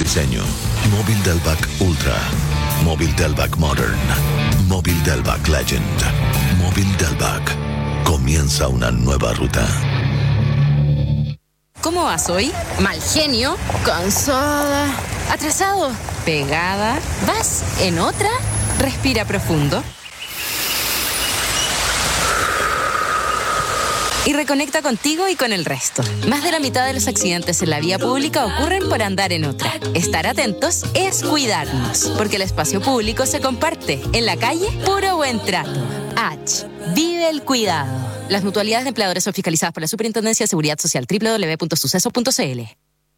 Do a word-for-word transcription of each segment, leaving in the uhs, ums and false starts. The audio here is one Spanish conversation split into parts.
diseño. Móvil Delvac Ultra. Móvil Delvac Modern. Móvil Delvac Legend. Móvil Delvac. Comienza una nueva ruta. ¿Cómo vas hoy? Mal genio, cansada, atrasado, pegada. ¿Vas en otra? Respira profundo. Y reconecta contigo y con el resto. Más de la mitad de los accidentes en la vía pública ocurren por andar en otra. Estar atentos es cuidarnos, porque el espacio público se comparte. En la calle, puro buen trato. H. Vive el cuidado. Las mutualidades de empleadores son fiscalizadas por la Superintendencia de Seguridad Social. doble u doble u doble u punto suceso punto c l.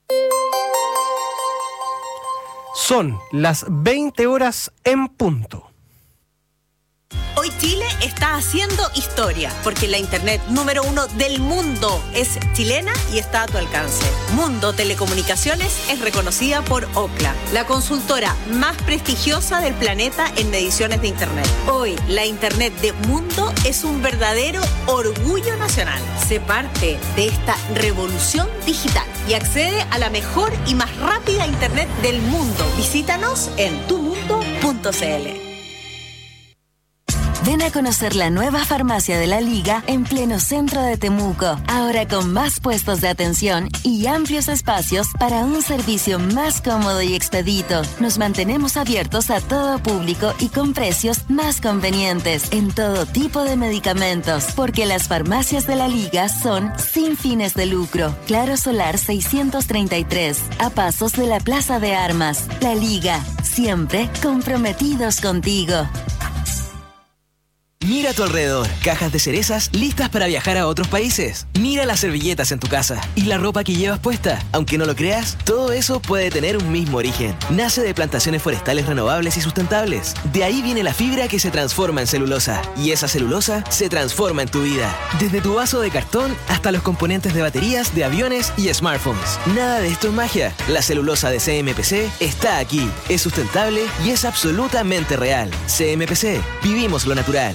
Son las veinte horas en punto. Hoy Chile está haciendo historia, porque la internet número uno del mundo es chilena y está a tu alcance. Mundo Telecomunicaciones es reconocida por Ookla, la consultora más prestigiosa del planeta en mediciones de internet. Hoy, la internet de Mundo es un verdadero orgullo nacional. Sé parte de esta revolución digital y accede a la mejor y más rápida internet del mundo. Visítanos en tu mundo punto c l. Ven a conocer la nueva farmacia de la Liga en pleno centro de Temuco. Ahora con más puestos de atención y amplios espacios para un servicio más cómodo y expedito. Nos mantenemos abiertos a todo público y con precios más convenientes en todo tipo de medicamentos. Porque las farmacias de la Liga son sin fines de lucro. Claro Solar seiscientos treinta y tres, a pasos de la Plaza de Armas. La Liga, siempre comprometidos contigo. Mira a tu alrededor, cajas de cerezas listas para viajar a otros países. Mira las servilletas en tu casa y la ropa que llevas puesta. Aunque no lo creas, todo eso puede tener un mismo origen. Nace de plantaciones forestales renovables y sustentables. De ahí viene la fibra que se transforma en celulosa. Y esa celulosa se transforma en tu vida. Desde tu vaso de cartón hasta los componentes de baterías, de aviones y smartphones. Nada de esto es magia. La celulosa de C M P C está aquí. Es sustentable y es absolutamente real. C M P C. Vivimos lo natural.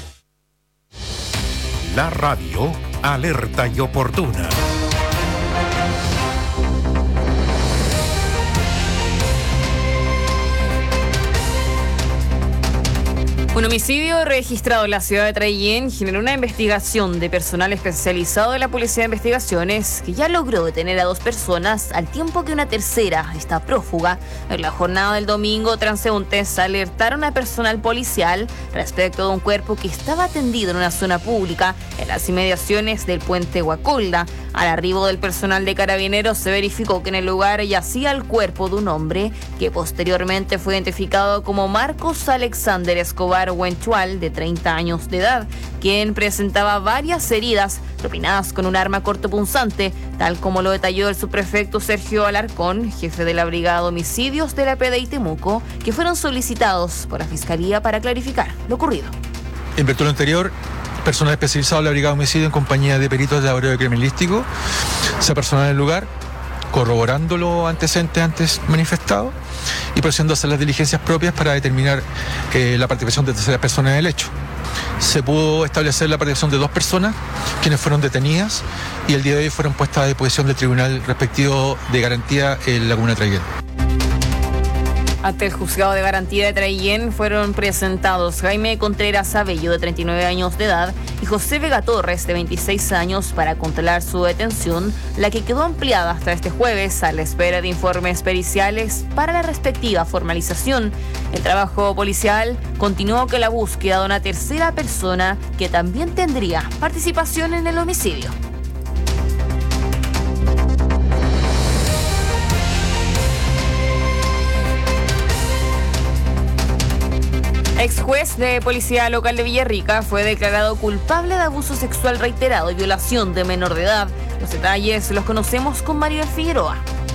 La radio alerta y oportuna. Un homicidio registrado en la ciudad de Traillén generó una investigación de personal especializado de la Policía de Investigaciones que ya logró detener a dos personas al tiempo que una tercera está prófuga. En la jornada del domingo, transeúntes alertaron al personal policial respecto de un cuerpo que estaba atendido en una zona pública en las inmediaciones del puente Guacolda. Al arribo del personal de Carabineros se verificó que en el lugar yacía el cuerpo de un hombre que posteriormente fue identificado como Marcos Alexander Escobar Huenchual, de treinta años de edad, quien presentaba varias heridas propinadas con un arma cortopunzante, tal como lo detalló el subprefecto Sergio Alarcón, jefe de la Brigada de Homicidios de la P D I Temuco, que fueron solicitados por la Fiscalía para clarificar lo ocurrido. En virtud de lo anterior, personal especializado de la Brigada de Homicidio en compañía de peritos de laboratorio criminalístico se apersonó en el lugar, corroborando los antecedentes antes manifestados y procediendo a hacer las diligencias propias para determinar eh, la participación de terceras personas en el hecho. Se pudo establecer la participación de dos personas, quienes fueron detenidas y el día de hoy fueron puestas a disposición del tribunal respectivo de garantía en la comuna de Traillén. Ante el juzgado de garantía de Traillén fueron presentados Jaime Contreras Abello, de treinta y nueve años de edad, y José Vega Torres, de veintiséis años, para controlar su detención, la que quedó ampliada hasta este jueves a la espera de informes periciales para la respectiva formalización. El trabajo policial continuó con la búsqueda de una tercera persona que también tendría participación en el homicidio. Ex juez de Policía Local de Villarrica fue declarado culpable de abuso sexual reiterado y violación de menor de edad. Los detalles los conocemos con Maribel Figueroa.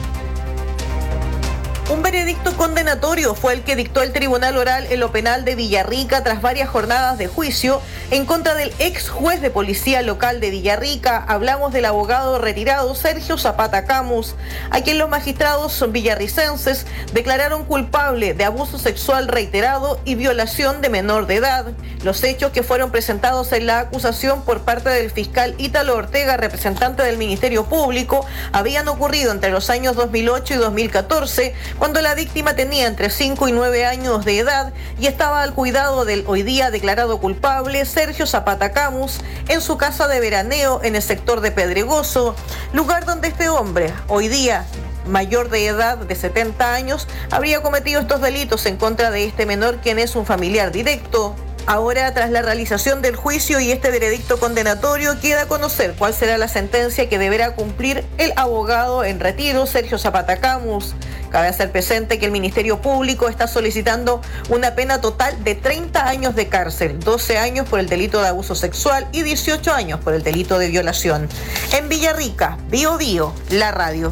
Un veredicto condenatorio fue el que dictó el Tribunal Oral en lo Penal de Villarrica tras varias jornadas de juicio en contra del ex juez de Policía Local de Villarrica. Hablamos del abogado retirado Sergio Zapata Camus, a quien los magistrados villarricenses declararon culpable de abuso sexual reiterado y violación de menor de edad. Los hechos que fueron presentados en la acusación por parte del fiscal Ítalo Ortega, representante del Ministerio Público, habían ocurrido entre los años dos mil ocho y dos mil catorce, cuando el la víctima tenía entre cinco y nueve años de edad y estaba al cuidado del hoy día declarado culpable Sergio Zapata Camus en su casa de veraneo en el sector de Pedregoso, lugar donde este hombre, hoy día mayor de edad de setenta años, habría cometido estos delitos en contra de este menor, quien es un familiar directo. Ahora, tras la realización del juicio y este veredicto condenatorio, queda a conocer cuál será la sentencia que deberá cumplir el abogado en retiro, Sergio Zapata Camus. Cabe hacer presente que el Ministerio Público está solicitando una pena total de treinta años de cárcel, doce años por el delito de abuso sexual y dieciocho años por el delito de violación. En Villarrica, Bío Bío, la radio.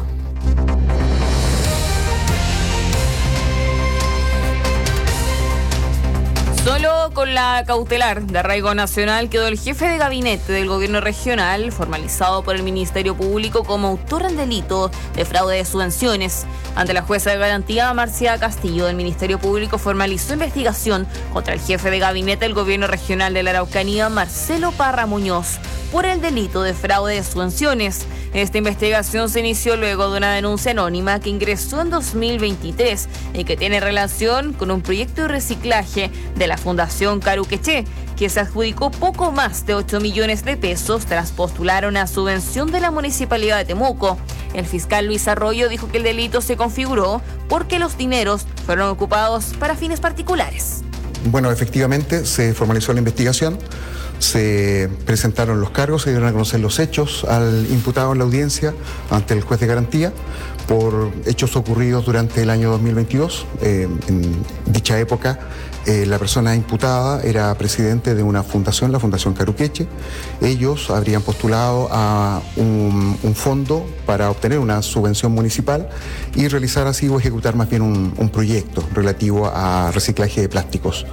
Solo con la cautelar de arraigo nacional quedó el jefe de gabinete del gobierno regional, formalizado por el Ministerio Público como autor del delito de fraude de subvenciones. Ante la jueza de garantía, Marcia Castillo, del Ministerio Público formalizó investigación contra el jefe de gabinete del gobierno regional de la Araucanía, Marcelo Parra Muñoz, por el delito de fraude de subvenciones. Esta investigación se inició luego de una denuncia anónima que ingresó en dos mil veintitrés y que tiene relación con un proyecto de reciclaje de la Fundación Caruqueché, que se adjudicó poco más de ocho millones de pesos tras postular una subvención de la Municipalidad de Temuco. El fiscal Luis Arroyo dijo que el delito se configuró porque los dineros fueron ocupados para fines particulares. Bueno, efectivamente se formalizó la investigación, se presentaron los cargos, se dieron a conocer los hechos al imputado en la audiencia ante el juez de garantía por hechos ocurridos durante el año dos mil veintidós. Eh, en dicha época, eh, la persona imputada era presidente de una fundación, la Fundación Caruqueche. Ellos habrían postulado a un, un fondo para obtener una subvención municipal y realizar así o ejecutar más bien un, un proyecto relativo a reciclaje de plásticos.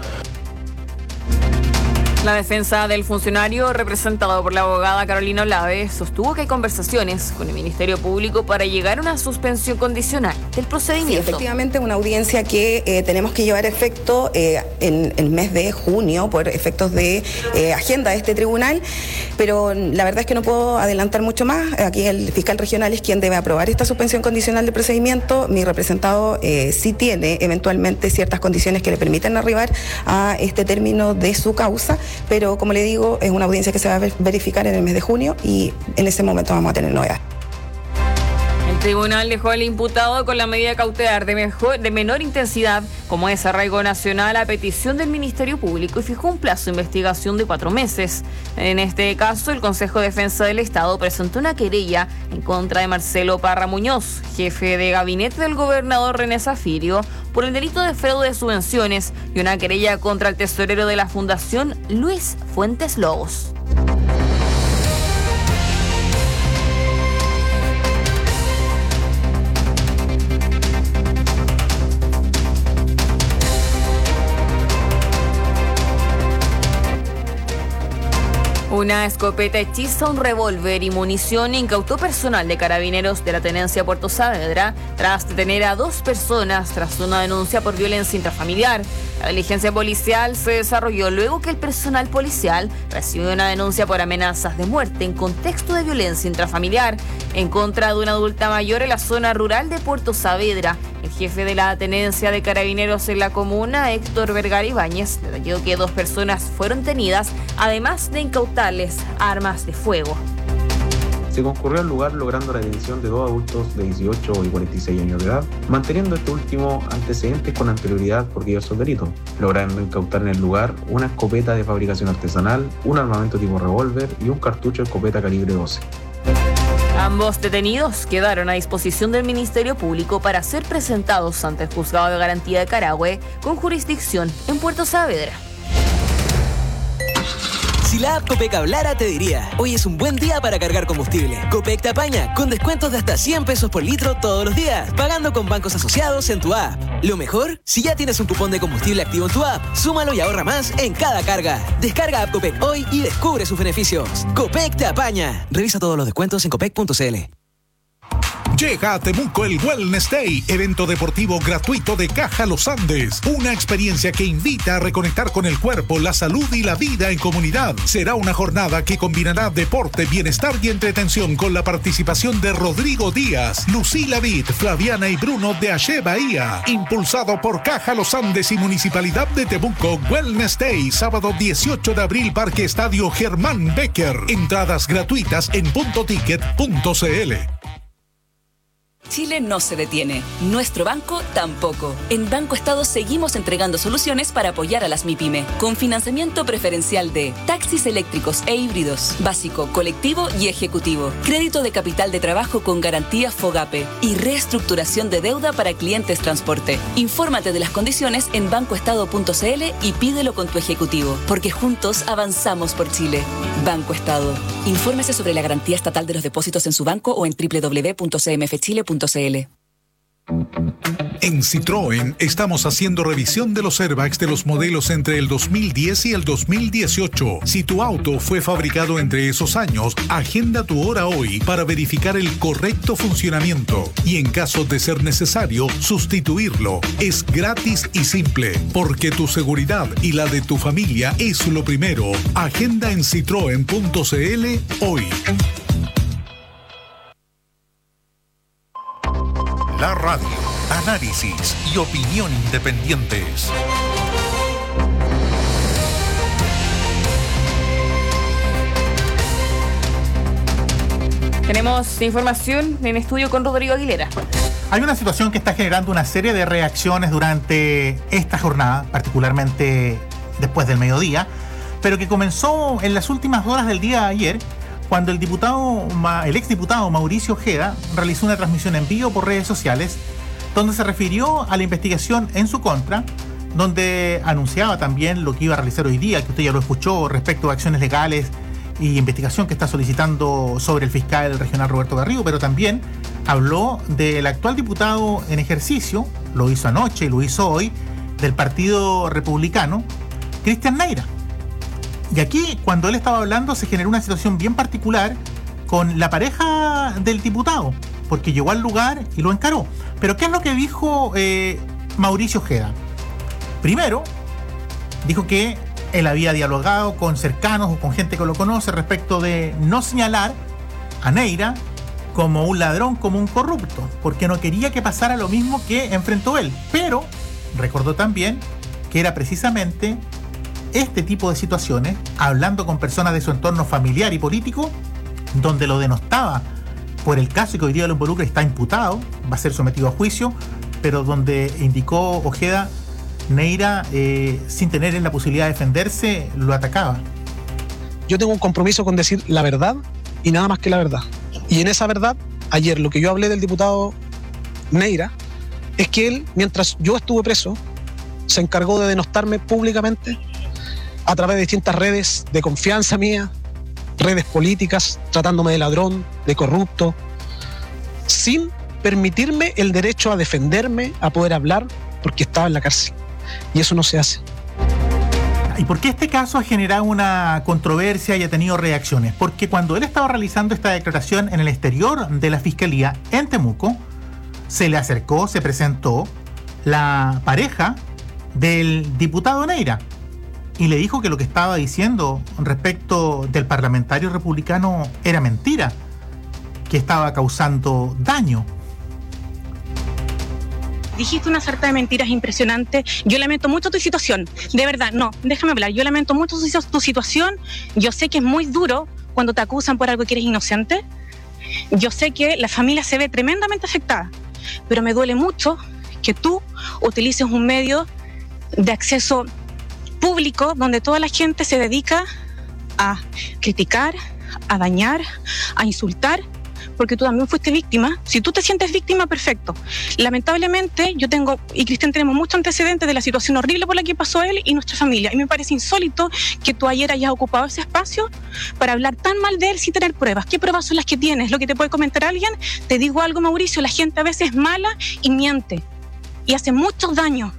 La defensa del funcionario, representado por la abogada Carolina Olave, sostuvo que hay conversaciones con el Ministerio Público para llegar a una suspensión condicional del procedimiento. Sí, efectivamente, una audiencia que eh, tenemos que llevar a efecto eh, en el mes de junio por efectos de eh, agenda de este tribunal, pero la verdad es que no puedo adelantar mucho más. Aquí el fiscal regional es quien debe aprobar esta suspensión condicional de procedimiento. Mi representado eh, sí tiene eventualmente ciertas condiciones que le permiten arribar a este término de su causa, pero como le digo, es una audiencia que se va a verificar en el mes de junio y en ese momento vamos a tener novedades. El tribunal dejó al imputado con la medida cautelar de, mejor, de menor intensidad, como es arraigo nacional, a petición del Ministerio Público, y fijó un plazo de investigación de cuatro meses. En este caso, el Consejo de Defensa del Estado presentó una querella en contra de Marcelo Parra Muñoz, jefe de gabinete del gobernador René Zafirio, por el delito de fraude de subvenciones, y una querella contra el tesorero de la Fundación, Luis Fuentes Lobos. Una escopeta hechiza, un revólver y munición incautó personal de Carabineros de la Tenencia Puerto Saavedra tras detener a dos personas tras una denuncia por violencia intrafamiliar. La diligencia policial se desarrolló luego que el personal policial recibió una denuncia por amenazas de muerte en contexto de violencia intrafamiliar en contra de una adulta mayor en la zona rural de Puerto Saavedra. El jefe de la Tenencia de Carabineros en la comuna, Héctor Vergara Ibáñez, detalló que dos personas fueron detenidas, además de incautarles armas de fuego. Se concurrió al lugar logrando la detención de dos adultos de dieciocho y cuarenta y seis años de edad, manteniendo este último antecedentes con anterioridad por diversos delitos, logrando incautar en el lugar una escopeta de fabricación artesanal, un armamento tipo revólver y un cartucho de escopeta calibre doce. Ambos detenidos quedaron a disposición del Ministerio Público para ser presentados ante el Juzgado de Garantía de Carahue, con jurisdicción en Puerto Saavedra. Si la app Copec hablara, te diría: hoy es un buen día para cargar combustible. Copec te apaña con descuentos de hasta cien pesos por litro todos los días, pagando con bancos asociados en tu app. Lo mejor, si ya tienes un cupón de combustible activo en tu app, súmalo y ahorra más en cada carga. Descarga app Copec hoy y descubre sus beneficios. Copec te apaña. Revisa todos los descuentos en copec punto c l. Llega a Temuco el Wellness Day, evento deportivo gratuito de Caja Los Andes. Una experiencia que invita a reconectar con el cuerpo, la salud y la vida en comunidad. Será una jornada que combinará deporte, bienestar y entretención con la participación de Rodrigo Díaz, Lucila Vid, Flaviana y Bruno de Ache Bahía. Impulsado por Caja Los Andes y Municipalidad de Temuco, Wellness Day, sábado dieciocho de abril, Parque Estadio Germán Becker. Entradas gratuitas en punto ticket punto cl. Chile no se detiene. Nuestro banco tampoco. En Banco Estado seguimos entregando soluciones para apoyar a las MIPYME, con financiamiento preferencial de taxis eléctricos e híbridos, básico, colectivo y ejecutivo, crédito de capital de trabajo con garantía FOGAPE y reestructuración de deuda para clientes transporte. Infórmate de las condiciones en banco estado punto cl y pídelo con tu ejecutivo, porque juntos avanzamos por Chile. Banco Estado. Infórmese sobre la garantía estatal de los depósitos en su banco o en doble u doble u doble u punto c m f chile punto c l. En Citroën estamos haciendo revisión de los airbags de los modelos entre el dos mil diez y el dos mil dieciocho. Si tu auto fue fabricado entre esos años, agenda tu hora hoy para verificar el correcto funcionamiento y, en caso de ser necesario, sustituirlo. Es gratis y simple, porque tu seguridad y la de tu familia es lo primero. Agenda en citroen punto cl hoy. La radio, análisis y opinión independientes. Tenemos información en estudio con Rodrigo Aguilera. Hay una situación que está generando una serie de reacciones durante esta jornada, particularmente después del mediodía, pero que comenzó en las últimas horas del día de ayer, cuando el diputado, el exdiputado Mauricio Ojeda realizó una transmisión en vivo por redes sociales, donde se refirió a la investigación en su contra, donde anunciaba también lo que iba a realizar hoy día, que usted ya lo escuchó, respecto a acciones legales y investigación que está solicitando sobre el fiscal regional Roberto Garrido, pero también habló del actual diputado en ejercicio, lo hizo anoche y lo hizo hoy, del Partido Republicano, Cristian Neira. Y aquí, cuando él estaba hablando, se generó una situación bien particular con la pareja del diputado, porque llegó al lugar y lo encaró. Pero ¿qué es lo que dijo eh, Mauricio Ojeda? Primero, dijo que él había dialogado con cercanos o con gente que lo conoce respecto de no señalar a Neira como un ladrón, como un corrupto, porque no quería que pasara lo mismo que enfrentó él. Pero recordó también que era precisamente este tipo de situaciones, hablando con personas de su entorno familiar y político, donde lo denostaba por el caso que hoy día lo involucra, está imputado, va a ser sometido a juicio, pero donde indicó Ojeda, Neira, eh, sin tener la posibilidad de defenderse, lo atacaba. Yo tengo un compromiso con decir la verdad y nada más que la verdad. Y en esa verdad, ayer lo que yo hablé del diputado Neira es que él, mientras yo estuve preso, se encargó de denostarme públicamente a través de distintas redes de confianza mía, redes políticas, tratándome de ladrón, de corrupto, sin permitirme el derecho a defenderme, a poder hablar, porque estaba en la cárcel. Y eso no se hace. ¿Y por qué este caso ha generado una controversia y ha tenido reacciones? Porque cuando él estaba realizando esta declaración en el exterior de la Fiscalía en Temuco, se le acercó, se presentó la pareja del diputado Neira y le dijo que lo que estaba diciendo respecto del parlamentario republicano era mentira, que estaba causando daño. Dijiste una sarta de mentiras impresionante. Yo lamento mucho tu situación. De verdad, no, déjame hablar. Yo lamento mucho tu situación. Yo sé que es muy duro cuando te acusan por algo que eres inocente. Yo sé que la familia se ve tremendamente afectada. Pero me duele mucho que tú utilices un medio de acceso público donde toda la gente se dedica a criticar, a dañar, a insultar, porque tú también fuiste víctima. Si tú te sientes víctima, perfecto. Lamentablemente, yo tengo, y Cristian tenemos muchos antecedentes de la situación horrible por la que pasó él y nuestra familia. Y me parece insólito que tú ayer hayas ocupado ese espacio para hablar tan mal de él sin tener pruebas. ¿Qué pruebas son las que tienes? ¿Lo que te puede comentar alguien? Te digo algo, Mauricio, la gente a veces es mala y miente. Y hace muchos daños.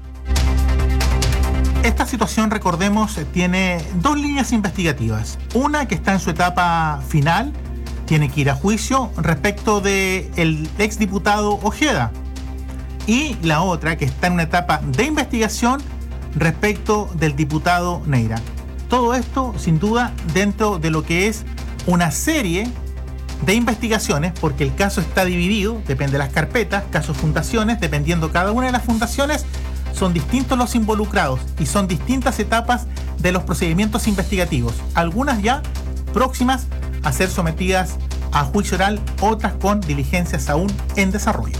Esta situación, recordemos, tiene dos líneas investigativas. Una que está en su etapa final, tiene que ir a juicio respecto del exdiputado Ojeda. Y la otra, que está en una etapa de investigación respecto del diputado Neira. Todo esto, sin duda, dentro de lo que es una serie de investigaciones, porque el caso está dividido, depende de las carpetas, casos fundaciones, dependiendo cada una de las fundaciones, son distintos los involucrados y son distintas etapas de los procedimientos investigativos. Algunas ya próximas a ser sometidas a juicio oral, otras con diligencias aún en desarrollo.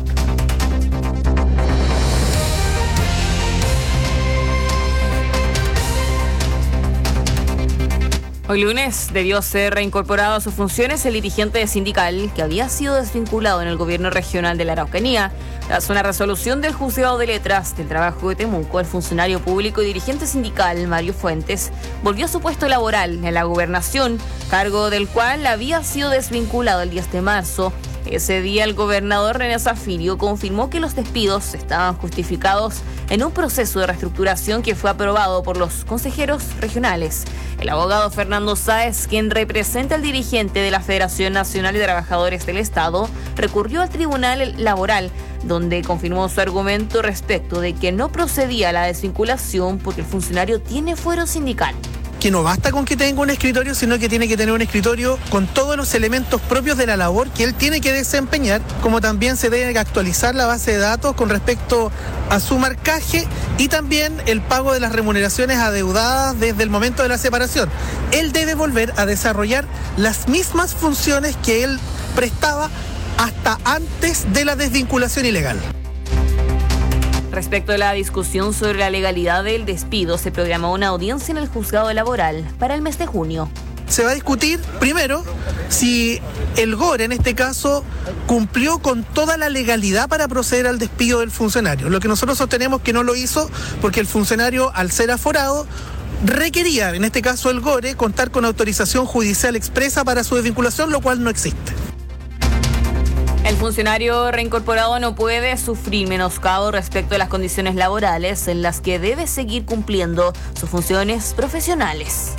Hoy lunes debió ser reincorporado a sus funciones el dirigente sindical que había sido desvinculado en el gobierno regional de la Araucanía. Tras una resolución del Juzgado de Letras del Trabajo de Temuco, el funcionario público y dirigente sindical Mario Fuentes volvió a su puesto laboral en la gobernación, cargo del cual había sido desvinculado el diez de marzo. Ese día el gobernador René Zafirio confirmó que los despidos estaban justificados en un proceso de reestructuración que fue aprobado por los consejeros regionales. El abogado Fernando Sáez, quien representa al dirigente de la Federación Nacional de Trabajadores del Estado, recurrió al Tribunal Laboral, donde confirmó su argumento respecto de que no procedía a la desvinculación porque el funcionario tiene fuero sindical. Que no basta con que tenga un escritorio, sino que tiene que tener un escritorio con todos los elementos propios de la labor que él tiene que desempeñar, como también se debe actualizar la base de datos con respecto a su marcaje y también el pago de las remuneraciones adeudadas desde el momento de la separación. Él debe volver a desarrollar las mismas funciones que él prestaba hasta antes de la desvinculación ilegal. Respecto a la discusión sobre la legalidad del despido, se programó una audiencia en el juzgado laboral para el mes de junio. Se va a discutir, primero, si el GORE, en este caso, cumplió con toda la legalidad para proceder al despido del funcionario. Lo que nosotros sostenemos que no lo hizo porque el funcionario, al ser aforado, requería, en este caso el GORE, contar con autorización judicial expresa para su desvinculación, lo cual no existe. El funcionario reincorporado no puede sufrir menoscabo respecto a las condiciones laborales en las que debe seguir cumpliendo sus funciones profesionales.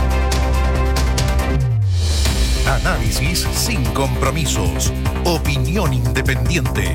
Análisis sin compromisos. Opinión independiente.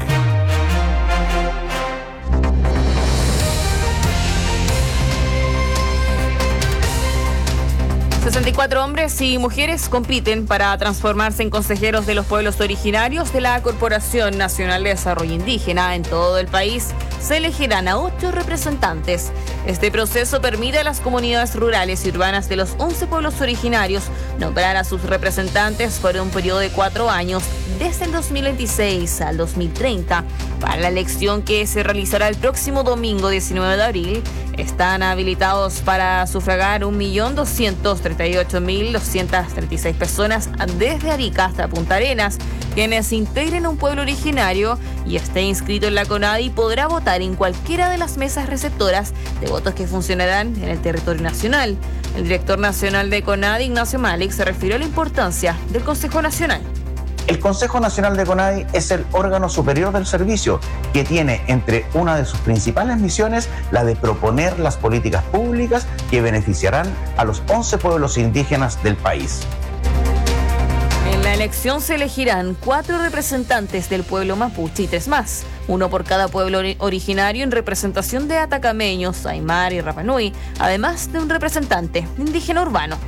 sesenta y cuatro hombres y mujeres compiten para transformarse en consejeros de los pueblos originarios de la Corporación Nacional de Desarrollo Indígena. En todo el país se elegirán a ocho representantes. Este proceso permite a las comunidades rurales y urbanas de los once pueblos originarios nombrar a sus representantes por un periodo de cuatro años, desde el dos mil veintiséis al dos mil treinta. Para la elección que se realizará el próximo domingo diecinueve de abril, están habilitados para sufragar un millón doscientos treinta y ocho mil doscientas treinta y seis personas desde Arica hasta Punta Arenas. Quienes integren un pueblo originario y esté inscrito en la CONADI podrá votar en cualquiera de las mesas receptoras de votos que funcionarán en el territorio nacional. El director nacional de CONADI, Ignacio Malik, se refirió a la importancia del Consejo Nacional. El Consejo Nacional de CONADI es el órgano superior del servicio que tiene entre una de sus principales misiones la de proponer las políticas públicas que beneficiarán a los once pueblos indígenas del país. En la elección se elegirán cuatro representantes del pueblo mapuche y tres más, uno por cada pueblo originario en representación de atacameños, aymar y Rapa Nui, además de un representante indígena urbano.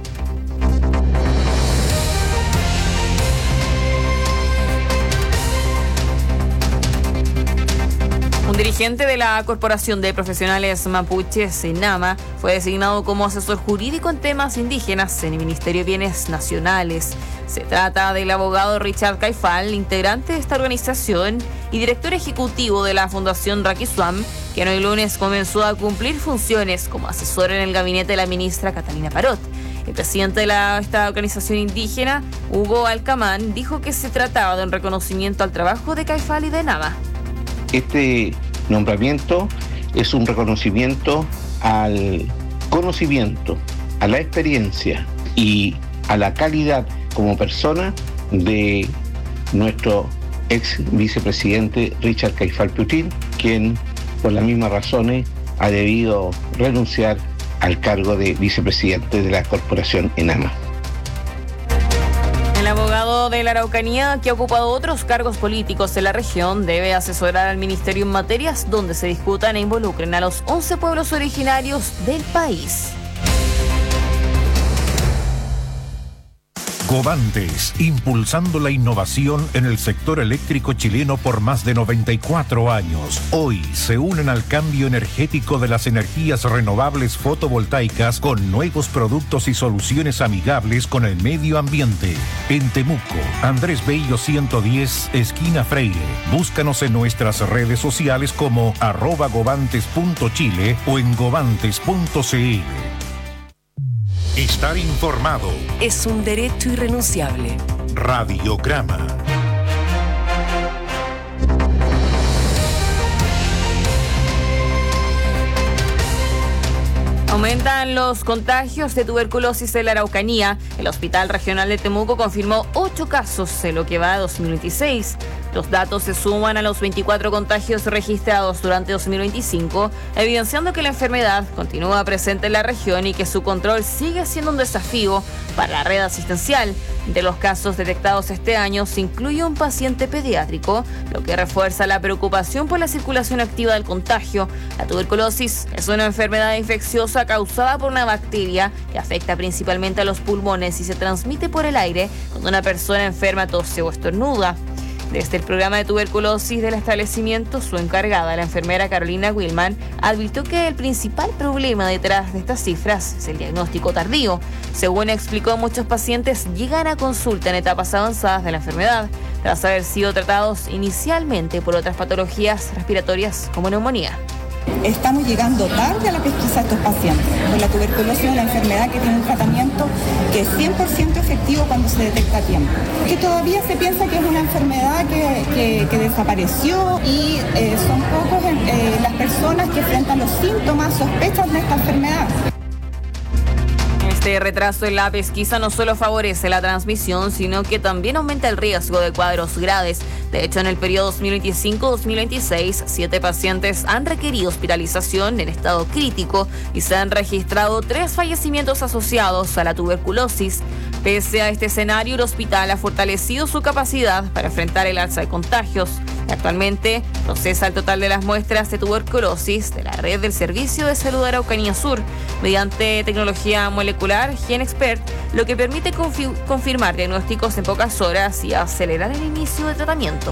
Un dirigente de la Corporación de Profesionales Mapuches, CENAMA, fue designado como asesor jurídico en temas indígenas en el Ministerio de Bienes Nacionales. Se trata del abogado Richard Caifal, integrante de esta organización y director ejecutivo de la Fundación Raquisuam, quien hoy lunes comenzó a cumplir funciones como asesor en el gabinete de la ministra Catalina Parot. El presidente de la, esta organización indígena, Hugo Alcamán, dijo que se trataba de un reconocimiento al trabajo de Caifal y de NAMA. Este nombramiento es un reconocimiento al conocimiento, a la experiencia y a la calidad como persona de nuestro ex vicepresidente Richard Caifal Piutín, quien por las mismas razones ha debido renunciar al cargo de vicepresidente de la corporación ENAMA. El abogado gobierno de la Araucanía, que ha ocupado otros cargos políticos en la región, debe asesorar al ministerio en materias donde se discutan e involucren a los once pueblos originarios del país. Covantes, impulsando la innovación en el sector eléctrico chileno por más de noventa y cuatro años. Hoy se unen al cambio energético de las energías renovables fotovoltaicas con nuevos productos y soluciones amigables con el medio ambiente. En Temuco, Andrés Bello ciento diez, esquina Freire. Búscanos en nuestras redes sociales como arroba govantes punto chile o en govantes punto cl. Estar informado es un derecho irrenunciable. Radiograma. Aumentan los contagios de tuberculosis en la Araucanía. El Hospital Regional de Temuco confirmó ocho casos en lo que va de dos mil veintiséis. Los datos se suman a los veinticuatro contagios registrados durante dos mil veinticinco, evidenciando que la enfermedad continúa presente en la región y que su control sigue siendo un desafío para la red asistencial. De los casos detectados este año se incluye un paciente pediátrico, lo que refuerza la preocupación por la circulación activa del contagio. La tuberculosis es una enfermedad infecciosa causada por una bacteria que afecta principalmente a los pulmones y se transmite por el aire cuando una persona enferma tose o estornuda. Desde el programa de tuberculosis del establecimiento, su encargada, la enfermera Carolina Wilman, advirtió que el principal problema detrás de estas cifras es el diagnóstico tardío. Según explicó, muchos pacientes llegan a consulta en etapas avanzadas de la enfermedad, tras haber sido tratados inicialmente por otras patologías respiratorias como neumonía. Estamos llegando tarde a la pesquisa de estos pacientes. Pues la tuberculosis es una enfermedad que tiene un tratamiento que es cien por ciento efectivo cuando se detecta a tiempo. Que todavía se piensa que es una enfermedad que, que, que desapareció y eh, son pocos eh, las personas que enfrentan los síntomas, sospechas de esta enfermedad. Este retraso en la pesquisa no solo favorece la transmisión, sino que también aumenta el riesgo de cuadros graves. De hecho, en el periodo dos mil veinticinco dos mil veintiséis, siete pacientes han requerido hospitalización en estado crítico y se han registrado tres fallecimientos asociados a la tuberculosis. Pese a este escenario, el hospital ha fortalecido su capacidad para enfrentar el alza de contagios. Actualmente procesa el total de las muestras de tuberculosis de la red del Servicio de Salud de Araucanía Sur mediante tecnología molecular GenExpert, lo que permite confi- confirmar diagnósticos en pocas horas y acelerar el inicio de tratamiento.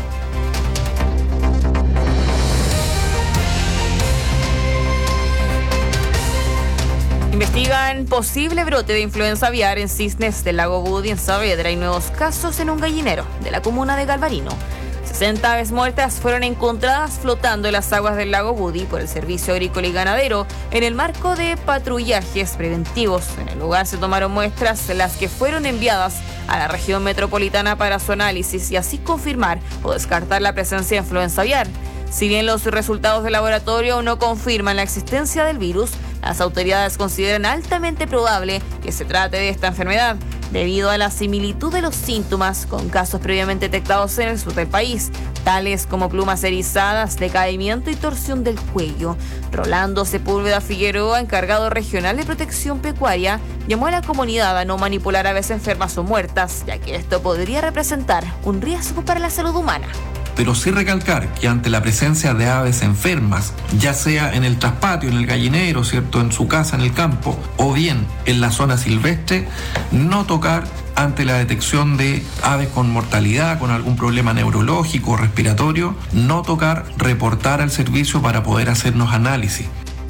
Investigan posible brote de influenza aviar en cisnes del lago Budi en Saavedra y nuevos casos en un gallinero de la comuna de Galvarino. sesenta aves muertas fueron encontradas flotando en las aguas del lago Budi por el Servicio Agrícola y Ganadero en el marco de patrullajes preventivos. En el lugar se tomaron muestras, las que fueron enviadas a la región metropolitana para su análisis y así confirmar o descartar la presencia de influenza aviar. Si bien los resultados del laboratorio aún no confirman la existencia del virus, las autoridades consideran altamente probable que se trate de esta enfermedad, debido a la similitud de los síntomas con casos previamente detectados en el sur del país, tales como plumas erizadas, decaimiento y torsión del cuello. Rolando Sepúlveda Figueroa, encargado regional de protección pecuaria, llamó a la comunidad a no manipular aves enfermas o muertas, ya que esto podría representar un riesgo para la salud humana. Pero sí recalcar que ante la presencia de aves enfermas, ya sea en el traspatio, en el gallinero, ¿cierto?, en su casa, en el campo, o bien en la zona silvestre, no tocar ante la detección de aves con mortalidad, con algún problema neurológico o respiratorio, no tocar, reportar al servicio para poder hacernos análisis.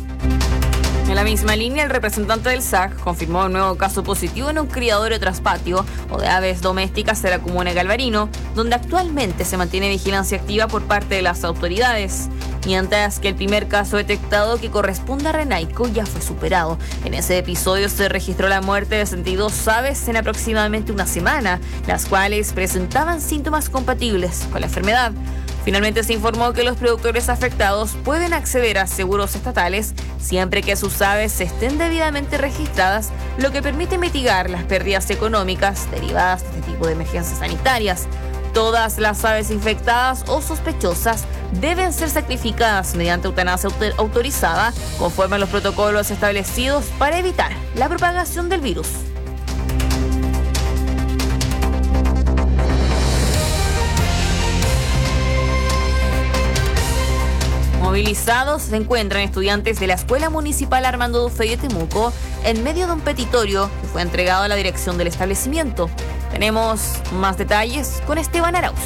En la misma línea, el representante del S A C confirmó un nuevo caso positivo en un criadero traspatio o de aves domésticas de la comuna de Galvarino, donde actualmente se mantiene vigilancia activa por parte de las autoridades. Mientras que el primer caso detectado, que corresponde a Renaico, ya fue superado. En ese episodio se registró la muerte de sesenta y dos aves en aproximadamente una semana, las cuales presentaban síntomas compatibles con la enfermedad. Finalmente se informó que los productores afectados pueden acceder a seguros estatales siempre que sus aves estén debidamente registradas, lo que permite mitigar las pérdidas económicas derivadas de este tipo de emergencias sanitarias. Todas las aves infectadas o sospechosas deben ser sacrificadas mediante eutanasia autorizada conforme a los protocolos establecidos para evitar la propagación del virus. Movilizados se encuentran estudiantes de la Escuela Municipal Armando Dufey de Temuco en medio de un petitorio que fue entregado a la dirección del establecimiento. Tenemos más detalles con Esteban Arauz.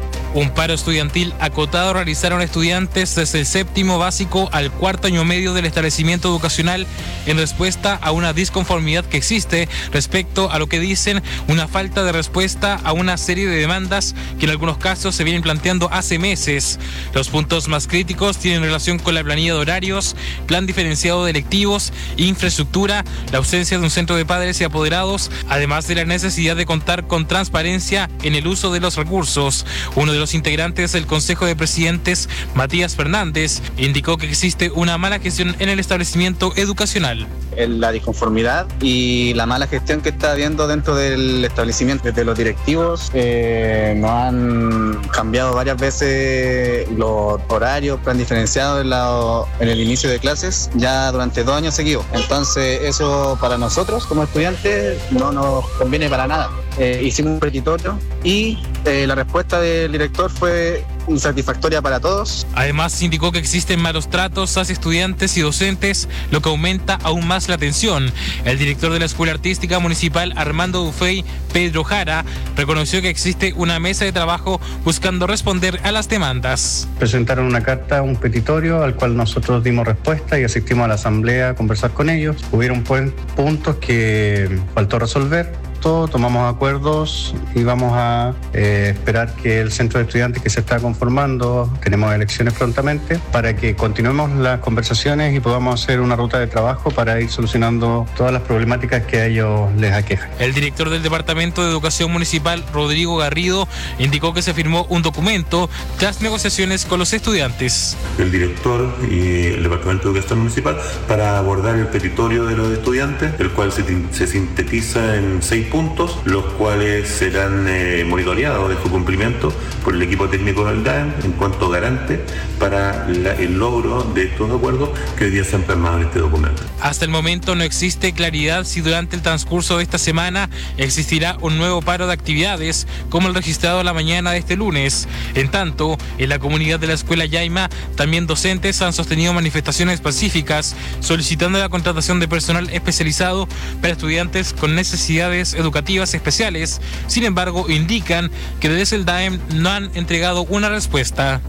Un paro estudiantil acotado realizaron estudiantes desde el séptimo básico al cuarto año medio del establecimiento educacional en respuesta a una disconformidad que existe respecto a lo que dicen una falta de respuesta a una serie de demandas que en algunos casos se vienen planteando hace meses. Los puntos más críticos tienen relación con la planilla de horarios, plan diferenciado de electivos, infraestructura, la ausencia de un centro de padres y apoderados, además de la necesidad de contar con transparencia en el uso de los recursos. Uno de los integrantes del Consejo de Presidentes, Matías Fernández, indicó que existe una mala gestión en el establecimiento educacional. La disconformidad y la mala gestión que está habiendo dentro del establecimiento. Desde los directivos eh, nos han cambiado varias veces los horarios, plan diferenciado en, la, en el inicio de clases, ya durante dos años seguidos. Entonces eso para nosotros como estudiantes no nos conviene para nada. Eh, hicimos un petitorio y eh, la respuesta del director fue insatisfactoria para todos. Además, indicó que existen malos tratos hacia estudiantes y docentes, lo que aumenta aún más la tensión. El director de la Escuela Artística Municipal Armando Dufey, Pedro Jara, reconoció que existe una mesa de trabajo buscando responder a las demandas. Presentaron una carta, un petitorio, al cual nosotros dimos respuesta y asistimos a la asamblea a conversar con ellos. Hubieron puntos que faltó resolver. Tomamos acuerdos y vamos a eh, esperar que el centro de estudiantes que se está conformando, tenemos elecciones prontamente, para que continuemos las conversaciones y podamos hacer una ruta de trabajo para ir solucionando todas las problemáticas que a ellos les aquejan. El director del Departamento de Educación Municipal, Rodrigo Garrido, indicó que se firmó un documento tras negociaciones con los estudiantes. El director y el Departamento de Educación Municipal para abordar el petitorio de los estudiantes, el cual se, se sintetiza en seis puntos, los cuales serán eh, monitoreados de su cumplimiento por el equipo técnico del D A E M en cuanto garante para la, el logro de estos acuerdos que hoy día se han plasmado en este documento. Hasta el momento no existe claridad si durante el transcurso de esta semana existirá un nuevo paro de actividades como el registrado la mañana de este lunes. En tanto, en la comunidad de la Escuela Yaima, también docentes han sostenido manifestaciones pacíficas solicitando la contratación de personal especializado para estudiantes con necesidades educativas especiales. Sin embargo, indican que desde el D A E M no han entregado una respuesta.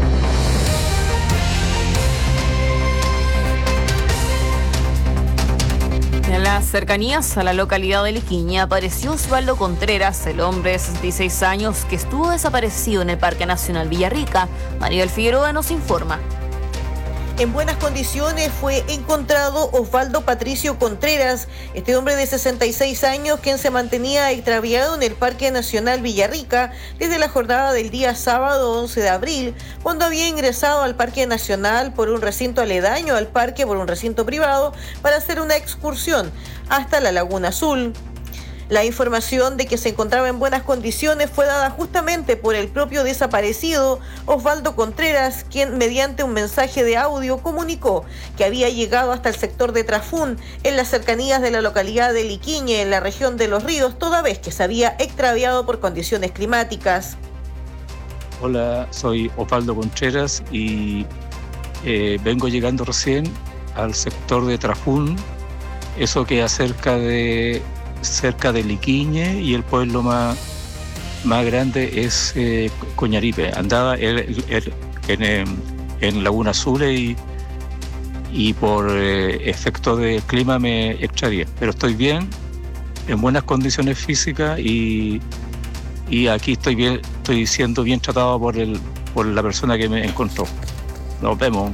En las cercanías a la localidad de Liquiña apareció Osvaldo Contreras, el hombre de sesenta y seis años que estuvo desaparecido en el Parque Nacional Villarrica. Maribel Figueroa nos informa. En buenas condiciones fue encontrado Osvaldo Patricio Contreras, este hombre de sesenta y seis años quien se mantenía extraviado en el Parque Nacional Villarrica desde la jornada del día sábado once de abril, cuando había ingresado al Parque Nacional por un recinto aledaño al parque por un recinto privado para hacer una excursión hasta la Laguna Azul. La información de que se encontraba en buenas condiciones fue dada justamente por el propio desaparecido, Osvaldo Contreras, quien mediante un mensaje de audio comunicó que había llegado hasta el sector de Trafún, en las cercanías de la localidad de Liquiñe, en la región de Los Ríos, toda vez que se había extraviado por condiciones climáticas. Hola, soy Osvaldo Contreras y eh, vengo llegando recién al sector de Trafún, eso que acerca de... cerca de Liquiñe, y el pueblo más, más grande es eh, Coñaripe. Andaba el, el, el, en, en Laguna Azul y, y por eh, efecto del clima me extravié. Pero estoy bien, en buenas condiciones físicas y, y aquí estoy bien, estoy siendo bien tratado por, el, por la persona que me encontró. Nos vemos.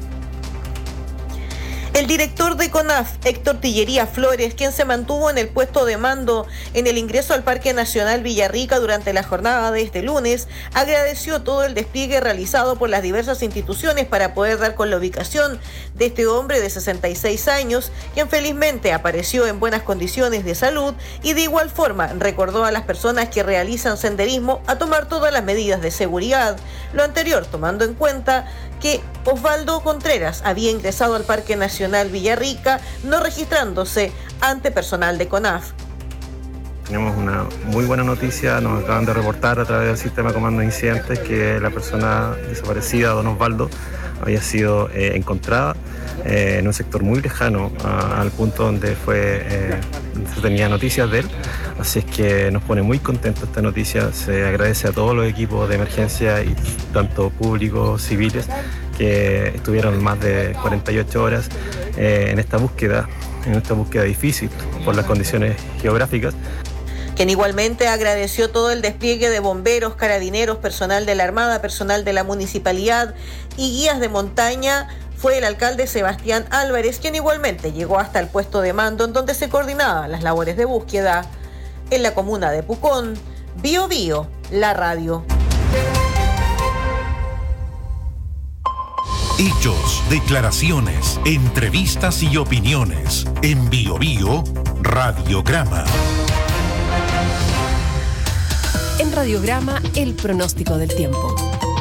El director de CONAF, Héctor Tillería Flores, quien se mantuvo en el puesto de mando en el ingreso al Parque Nacional Villarrica durante la jornada de este lunes, agradeció todo el despliegue realizado por las diversas instituciones para poder dar con la ubicación de este hombre de sesenta y seis años, quien felizmente apareció en buenas condiciones de salud, y de igual forma recordó a las personas que realizan senderismo a tomar todas las medidas de seguridad. Lo anterior tomando en cuenta que Osvaldo Contreras había ingresado al Parque Nacional Villarrica, no registrándose ante personal de CONAF. Tenemos una muy buena noticia, nos acaban de reportar a través del sistema de comando de incidentes que la persona desaparecida, don Osvaldo, había sido eh, encontrada eh, en un sector muy lejano a, al punto donde fue eh, se tenía noticias de él. Así es que nos pone muy contento esta noticia. Se agradece a todos los equipos de emergencia, y tanto públicos, civiles, que estuvieron más de cuarenta y ocho horas eh, en esta búsqueda, en esta búsqueda difícil por las condiciones geográficas. Quien igualmente agradeció todo el despliegue de bomberos, carabineros, personal de la Armada, personal de la Municipalidad y guías de montaña fue el alcalde Sebastián Álvarez, quien igualmente llegó hasta el puesto de mando en donde se coordinaban las labores de búsqueda. En la comuna de Pucón, Bio Bio, la radio. Hechos, declaraciones, entrevistas y opiniones. En Bio Bio, Radiograma. En Radiograma, el pronóstico del tiempo.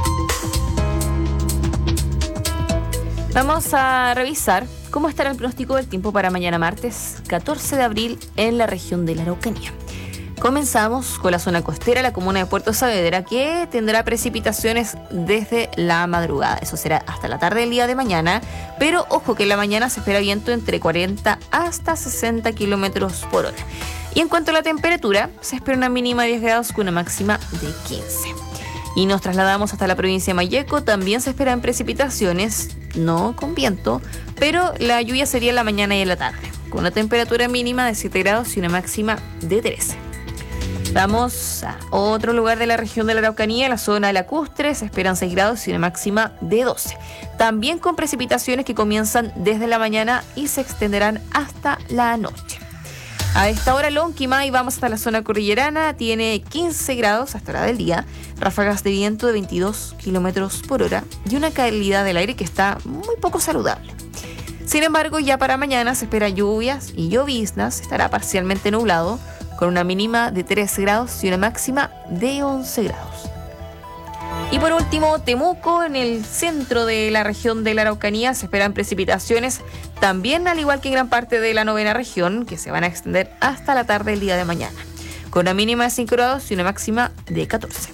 Vamos a revisar cómo estará el pronóstico del tiempo para mañana martes catorce de abril en la región de la Araucanía. Comenzamos con la zona costera, la comuna de Puerto Saavedra, que tendrá precipitaciones desde la madrugada. Eso será hasta la tarde del día de mañana, pero ojo que en la mañana se espera viento entre cuarenta hasta sesenta kilómetros por hora. Y en cuanto a la temperatura, se espera una mínima de diez grados con una máxima de quince. Y nos trasladamos hasta la provincia de Malleco. También se esperan precipitaciones, no con viento, pero la lluvia sería en la mañana y en la tarde, con una temperatura mínima de siete grados y una máxima de trece. Vamos a otro lugar de la región de la Araucanía, la zona lacustre, se esperan seis grados y una máxima de doce. También con precipitaciones que comienzan desde la mañana y se extenderán hasta la noche. A esta hora Lonquimay, vamos hasta la zona cordillerana, tiene quince grados hasta la hora del día, ráfagas de viento de veintidós kilómetros por hora y una calidad del aire que está muy poco saludable. Sin embargo, ya para mañana se espera lluvias y lloviznas, estará parcialmente nublado, con una mínima de trece grados y una máxima de once grados. Y por último, Temuco, en el centro de la región de la Araucanía, se esperan precipitaciones, también al igual que en gran parte de la novena región, que se van a extender hasta la tarde del día de mañana, con una mínima de cinco grados y una máxima de catorce.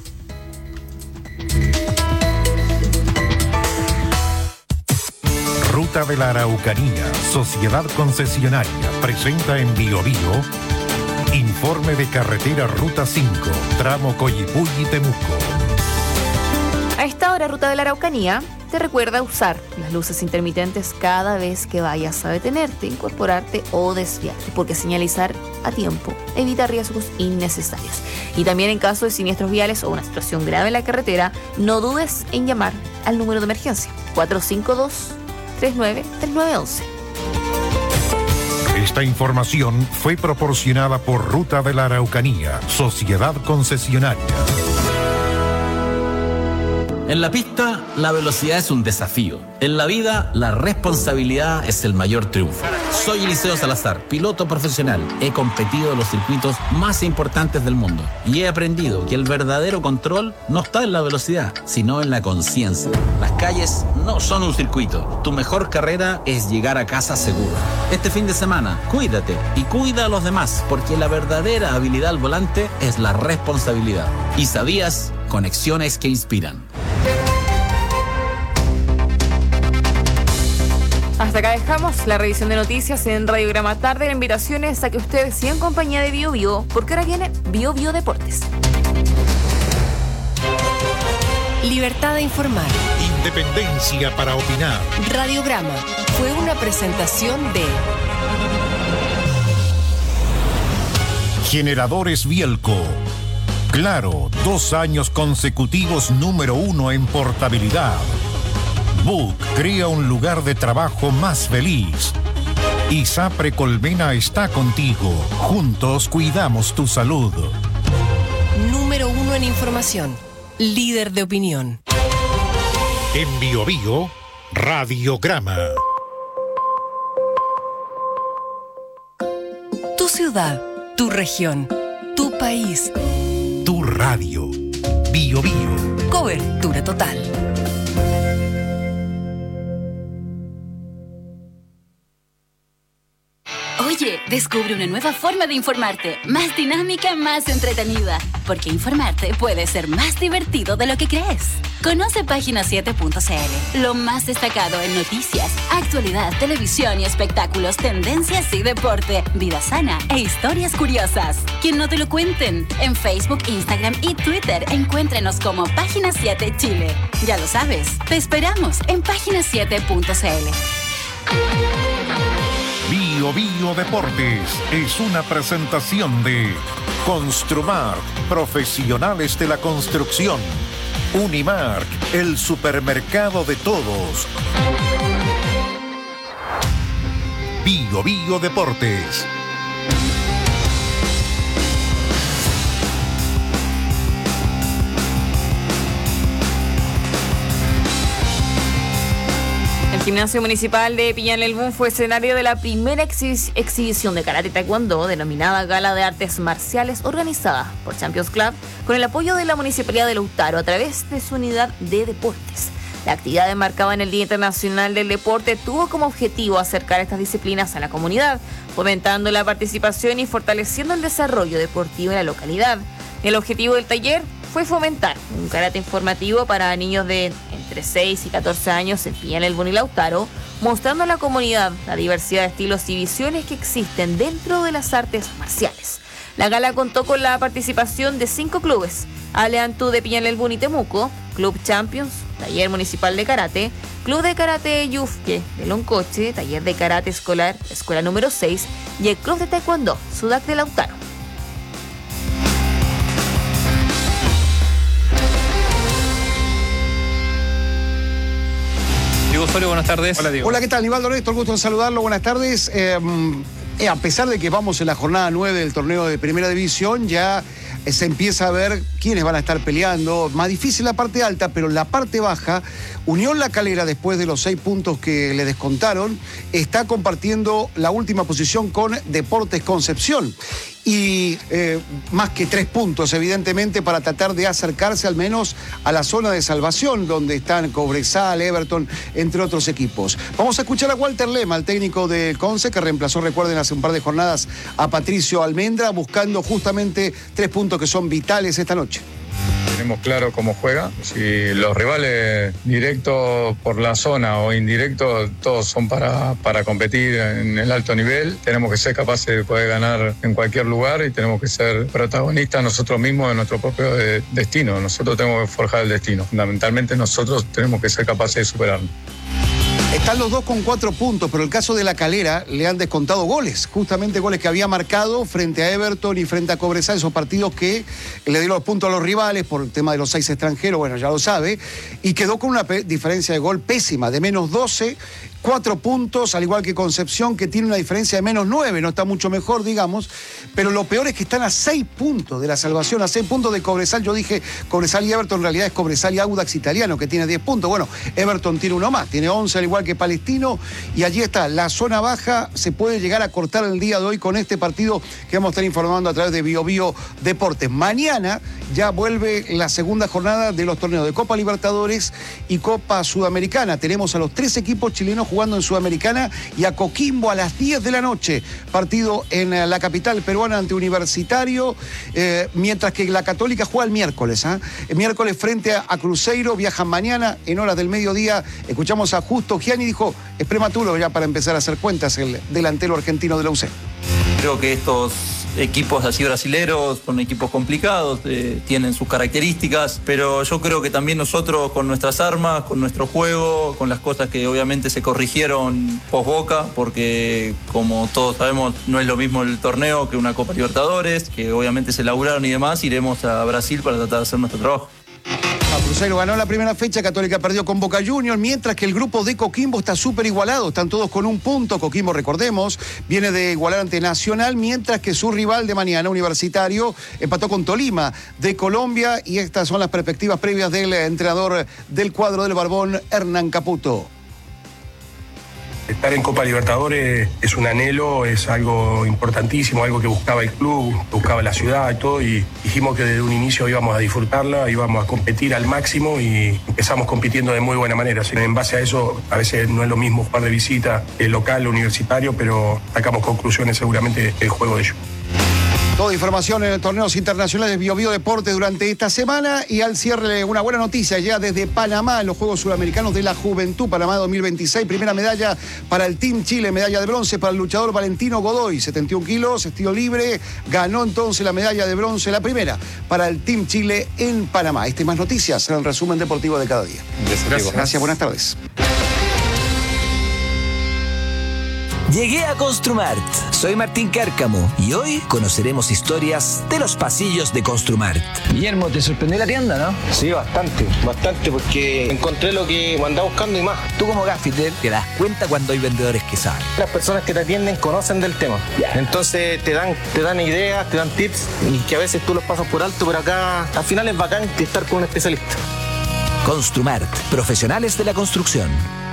Ruta de la Araucanía, Sociedad Concesionaria, presenta en Bio Bio informe de carretera Ruta cinco, tramo Coyipulli-Temuco. A esta hora, Ruta de la Araucanía te recuerda usar las luces intermitentes cada vez que vayas a detenerte, incorporarte o desviarte, porque señalizar a tiempo evita riesgos innecesarios. Y también en caso de siniestros viales o una situación grave en la carretera, no dudes en llamar al número de emergencia cuatro cinco dos, tres nueve tres nueve uno uno. Esta información fue proporcionada por Ruta de la Araucanía, Sociedad Concesionaria. En la pista, la velocidad es un desafío. En la vida, la responsabilidad es el mayor triunfo. Soy Eliseo Salazar, piloto profesional. He competido en los circuitos más importantes del mundo y he aprendido que el verdadero control no está en la velocidad, sino en la conciencia. Las calles no son un circuito. Tu mejor carrera es llegar a casa seguro. Este fin de semana, cuídate y cuida a los demás, porque la verdadera habilidad al volante es la responsabilidad. ¿Y sabías? Conexiones que inspiran. Hasta acá dejamos la revisión de noticias en Radiograma Tarde. La invitación es a que ustedes sigan en compañía de Bio Bio, porque ahora viene Bio Bio Deportes. Libertad de informar. Independencia para opinar. Radiograma fue una presentación de Generadores Bielco. Claro, dos años consecutivos número uno en portabilidad. Book crea un lugar de trabajo más feliz. ISAPRE Colmena está contigo. Juntos cuidamos tu salud. Número uno en información. Líder de opinión. En Bio Bio, Radiograma. Tu ciudad, tu región, tu país. Tu radio. Bio Bio. Cobertura total. Oye, descubre una nueva forma de informarte, más dinámica, más entretenida, porque informarte puede ser más divertido de lo que crees. Conoce página siete punto c l, lo más destacado en noticias, actualidad, televisión y espectáculos, tendencias y deporte, vida sana e historias curiosas. Que no te lo cuenten. En Facebook, Instagram y Twitter encuéntrenos como Página siete Chile. Ya lo sabes, te esperamos en página siete punto c l. Bio Bio Deportes es una presentación de Construmar, profesionales de la construcción. Unimark, el supermercado de todos. Bio Bio Deportes. El Gimnasio Municipal de Peñalelbún fue escenario de la primera exhi- exhibición de karate taekwondo denominada Gala de Artes Marciales organizada por Champions Club con el apoyo de la Municipalidad de Lautaro a través de su unidad de deportes. La actividad enmarcada en el Día Internacional del Deporte tuvo como objetivo acercar estas disciplinas a la comunidad, fomentando la participación y fortaleciendo el desarrollo deportivo en la localidad. El objetivo del taller fue fomentar un karate informativo para niños de entre seis y catorce años en Peñalelbún y Lautaro, mostrando a la comunidad la diversidad de estilos y visiones que existen dentro de las artes marciales. La gala contó con la participación de cinco clubes: Aleantú de Peñalelbún y Temuco, Club Champions, Taller Municipal de Karate, Club de Karate Yufque de Loncoche, Taller de Karate Escolar, Escuela número seis y el Club de Taekwondo, Sudac de Lautaro. Diego Osorio, buenas tardes. Hola, Diego. Hola, ¿qué tal? Nivaldo Néstor, gusto en saludarlo. Buenas tardes. Eh, eh, a pesar de que vamos en la jornada nueve del torneo de Primera División, ya eh, se empieza a ver quiénes van a estar peleando. Más difícil la parte alta, pero la parte baja, Unión La Calera, después de los seis puntos que le descontaron, está compartiendo la última posición con Deportes Concepción. Y eh, más que tres puntos, evidentemente, para tratar de acercarse al menos a la zona de salvación, donde están Cobresal, Everton, entre otros equipos. Vamos a escuchar a Walter Lema, el técnico del Conce, que reemplazó, recuerden, hace un par de jornadas a Patricio Almendra, buscando justamente tres puntos que son vitales esta noche. Tenemos claro cómo juega. Si los rivales directos por la zona o indirectos, todos son para, para competir en el alto nivel. Tenemos que ser capaces de poder ganar en cualquier lugar y tenemos que ser protagonistas nosotros mismos de nuestro propio de, destino. Nosotros tenemos que forjar el destino. Fundamentalmente nosotros tenemos que ser capaces de superarlo. Están los dos con cuatro puntos, pero el caso de La Calera le han descontado goles, justamente goles que había marcado frente a Everton y frente a Cobresal, esos partidos que le dieron los puntos a los rivales por el tema de los seis extranjeros, bueno, ya lo sabe, y quedó con una diferencia de gol pésima, de menos doce, cuatro puntos, al igual que Concepción, que tiene una diferencia de menos nueve, no está mucho mejor, digamos, pero lo peor es que están a seis puntos de la salvación, a seis puntos de Cobresal. Yo dije Cobresal y Everton, en realidad es Cobresal y Audax Italiano, que tiene diez puntos. Bueno, Everton tiene uno más, tiene once, al igual que Palestino, y allí está, la zona baja se puede llegar a cortar el día de hoy con este partido que vamos a estar informando a través de Bio Bio Deportes. Mañana ya vuelve la segunda jornada de los torneos de Copa Libertadores y Copa Sudamericana. Tenemos a los tres equipos chilenos jugando en Sudamericana y a Coquimbo a las diez de la noche. Partido en la capital peruana ante Universitario, eh, mientras que la Católica juega el miércoles. ¿eh? El miércoles frente a, a Cruzeiro, viajan mañana en horas del mediodía. Escuchamos a Justo Gianni, dijo, es prematuro ya para empezar a hacer cuentas el delantero argentino de la U C. Creo que estos equipos así brasileros son equipos complicados, eh, tienen sus características, pero yo creo que también nosotros con nuestras armas, con nuestro juego, con las cosas que obviamente se corrigieron post Boca, porque como todos sabemos no es lo mismo el torneo que una Copa Libertadores, que obviamente se laburaron y demás, iremos a Brasil para tratar de hacer nuestro trabajo. Cruzeiro ganó la primera fecha, Católica perdió con Boca Juniors, mientras que el grupo de Coquimbo está súper igualado, están todos con un punto. Coquimbo, recordemos, viene de igualar ante Nacional, mientras que su rival de mañana, Universitario, empató con Tolima de Colombia, y estas son las perspectivas previas del entrenador del cuadro del Barbón, Hernán Caputo. Estar en Copa Libertadores es un anhelo, es algo importantísimo, algo que buscaba el club, que buscaba la ciudad y todo, y dijimos que desde un inicio íbamos a disfrutarla, íbamos a competir al máximo y empezamos compitiendo de muy buena manera. Así que en base a eso, a veces no es lo mismo jugar de visita, el local, universitario, pero sacamos conclusiones seguramente del juego de ellos. Toda información en torneos internacionales de BioBio Deporte durante esta semana, y al cierre una buena noticia ya desde Panamá en los Juegos Sudamericanos de la Juventud Panamá dos mil veintiséis. Primera medalla para el Team Chile, medalla de bronce para el luchador Valentino Godoy, setenta y un kilos, estilo libre. Ganó entonces la medalla de bronce, la primera para el Team Chile en Panamá. Este y más noticias en el resumen deportivo de cada día. Gracias, Gracias buenas tardes. Llegué a Construmart. Soy Martín Cárcamo y hoy conoceremos historias de los pasillos de Construmart. Guillermo, ¿te sorprendió la tienda, no? Sí, bastante, bastante, porque encontré lo que andaba buscando y más. Tú como gaffiter te das cuenta cuando hay vendedores que saben. Las personas que te atienden conocen del tema. Entonces te dan, te dan ideas, te dan tips y que a veces tú los pasas por alto, pero acá al final es bacán estar con un especialista. Construmart, profesionales de la construcción.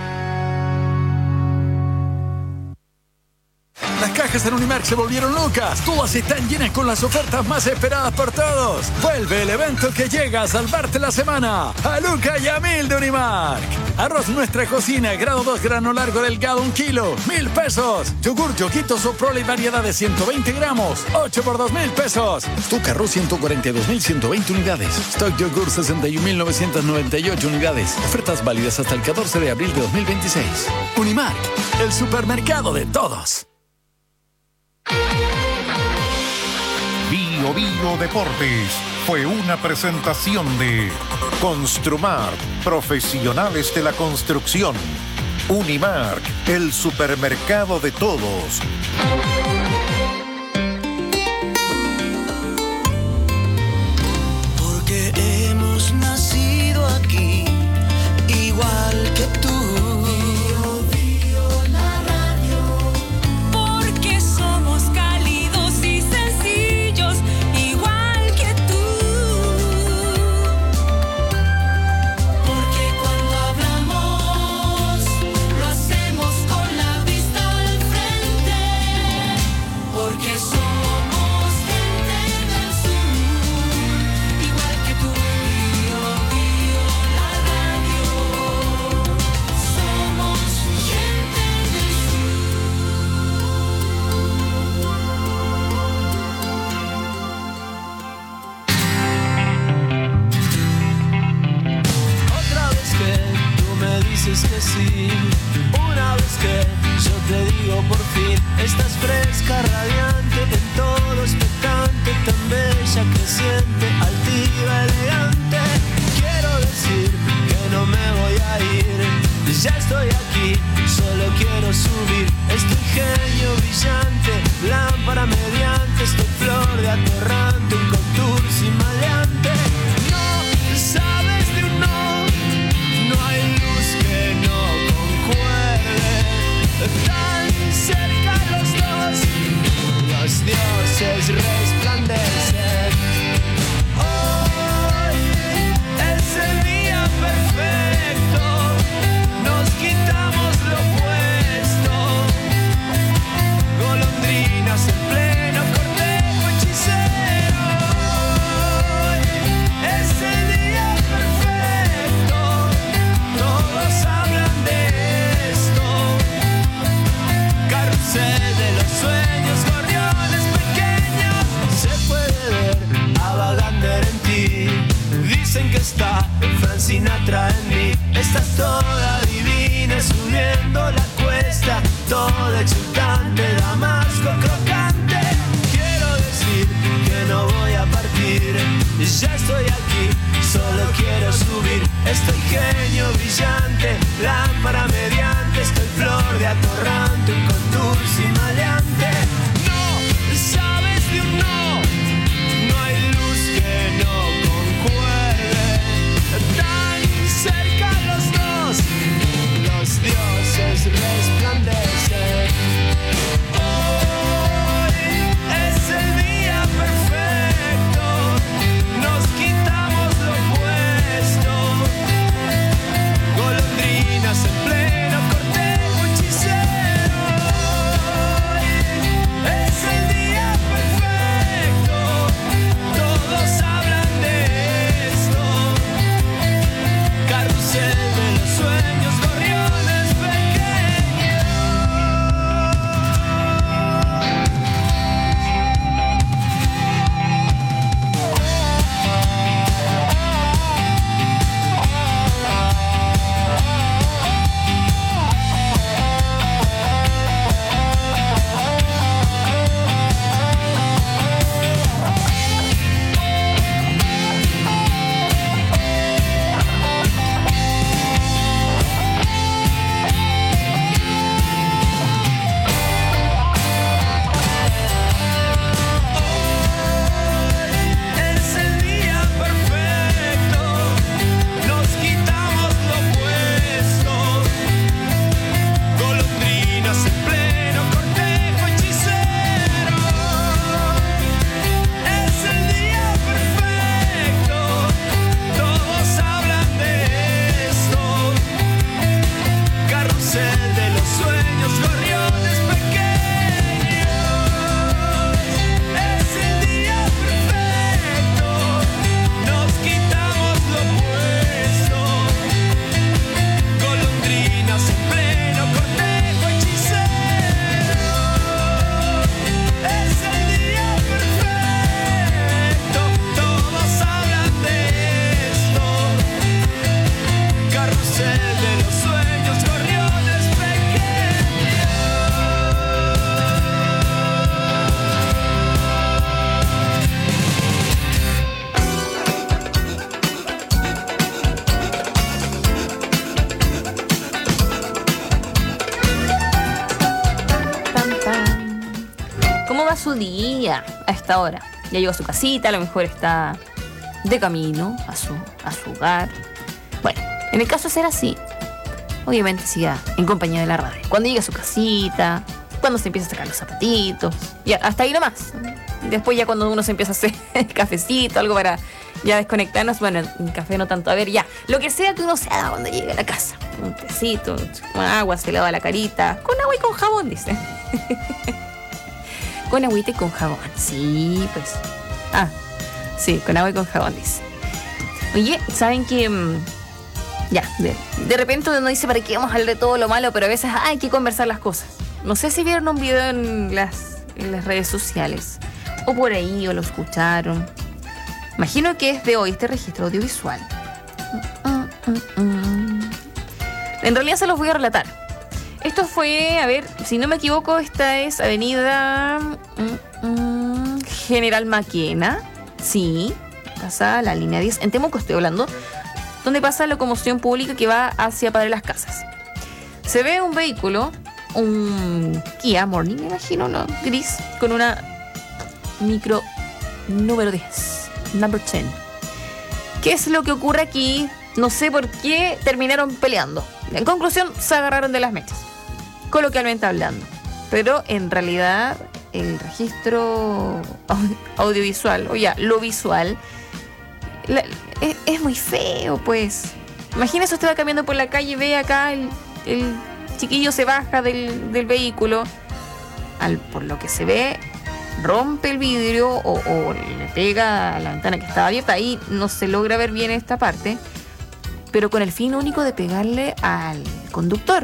Las cajas en Unimark se volvieron locas. Todas están llenas con las ofertas más esperadas por todos. Vuelve el evento que llega a salvarte la semana. A Luca y a Mil de Unimark. Arroz Nuestra Cocina, grado dos, grano largo delgado, un kilo, mil pesos. Yogur Yoguito Soprole y variedad de ciento veinte gramos, ocho por dos mil pesos. Stock Arroz ciento cuarenta y dos mil ciento veinte unidades. Stock Yogur sesenta y un mil novecientos noventa y ocho unidades. Ofertas válidas hasta el catorce de abril de dos mil veintiséis. Unimark, el supermercado de todos. Bio Bio Deportes fue una presentación de Construmart, profesionales de la construcción. Unimark, el supermercado de todos. Porque hemos nacido aquí, igual que tú. Dices que sí, una vez que yo te digo por fin, estás fresca, radiante, en todo expectante, tan bella, creciente, altiva, elegante. Quiero decir que no me voy a ir, ya estoy aquí, solo quiero subir. Estoy genio brillante, lámpara mediante, estoy flor de atorrante, un contursi maleante. No sabes de un no, no hay luz que no concuerde. Tan cerca los dos, los dioses resplandecen. Hoy es el día perfecto, nos quitamos lo puesto. Golondrinas en pleno cortejo hechicero. Hoy es el día perfecto, todos hablan de esto. Carrusel de los sueños, gorriones pequeños. Se puede ver a Wagner en ti. Dicen que está Frank Sinatra en mí. Estás toda divina subiendo la cuesta, toda exultante, Damasco crocante. Quiero decir que no voy a partir, ya estoy aquí, solo quiero subir. Estoy genio brillante, lámpara mediante, estoy flor de atorrante, un contursi maleante. No sabes de un no, no hay luz que no concuerde. Tan cerca los dos, los dioses resplandecen. Hoy es el día perfecto, nos quitamos lo puesto. Golondrinas en pleno cortejo hechicero. va su día a esta hora? Ya llegó a su casita, a lo mejor está de camino a su, a su hogar. Bueno, en el caso de ser así, obviamente siga en compañía de la radio. Cuando llegue a su casita, cuando se empieza a sacar los zapatitos, ya hasta ahí nomás. Después ya cuando uno se empieza a hacer cafecito, algo para ya desconectarnos, bueno, un café no tanto, a ver, ya, lo que sea que uno se haga cuando llegue a la casa. Un tecito, con agua, se lava la carita, con agua y con jabón, dice. Con agüita y con jabón, sí, pues. Ah, sí, con agua y con jabón, dice. Oye, ¿saben que ya, de, de repente uno dice, ¿para qué vamos a hablar de todo lo malo? Pero a veces hay que conversar las cosas. No sé si vieron un video en las, en las redes sociales, o por ahí, o lo escucharon. Imagino que es de hoy este registro audiovisual. Mm, mm, mm. En realidad se los voy a relatar. Esto fue, a ver, si no me equivoco, esta es Avenida mm, mm, General Maquena. Sí, pasa la línea diez. En Temuco estoy hablando, donde pasa la locomoción pública que va hacia Padre Las Casas. Se ve un vehículo, un Kia Morning, me imagino, ¿no? Gris, con una micro número diez, number diez. ¿Qué es lo que ocurre aquí? No sé por qué terminaron peleando. En conclusión, se agarraron de las mechas, coloquialmente hablando. Pero en realidad, el registro audiovisual, o ya, lo visual, la, es, es muy feo, pues. Imagínese, usted va caminando por la calle y ve acá el, el chiquillo se baja del, del vehículo. Al, por lo que se ve, rompe el vidrio o, o le pega a la ventana que estaba abierta. Ahí no se logra ver bien esta parte, pero con el fin único de pegarle al conductor.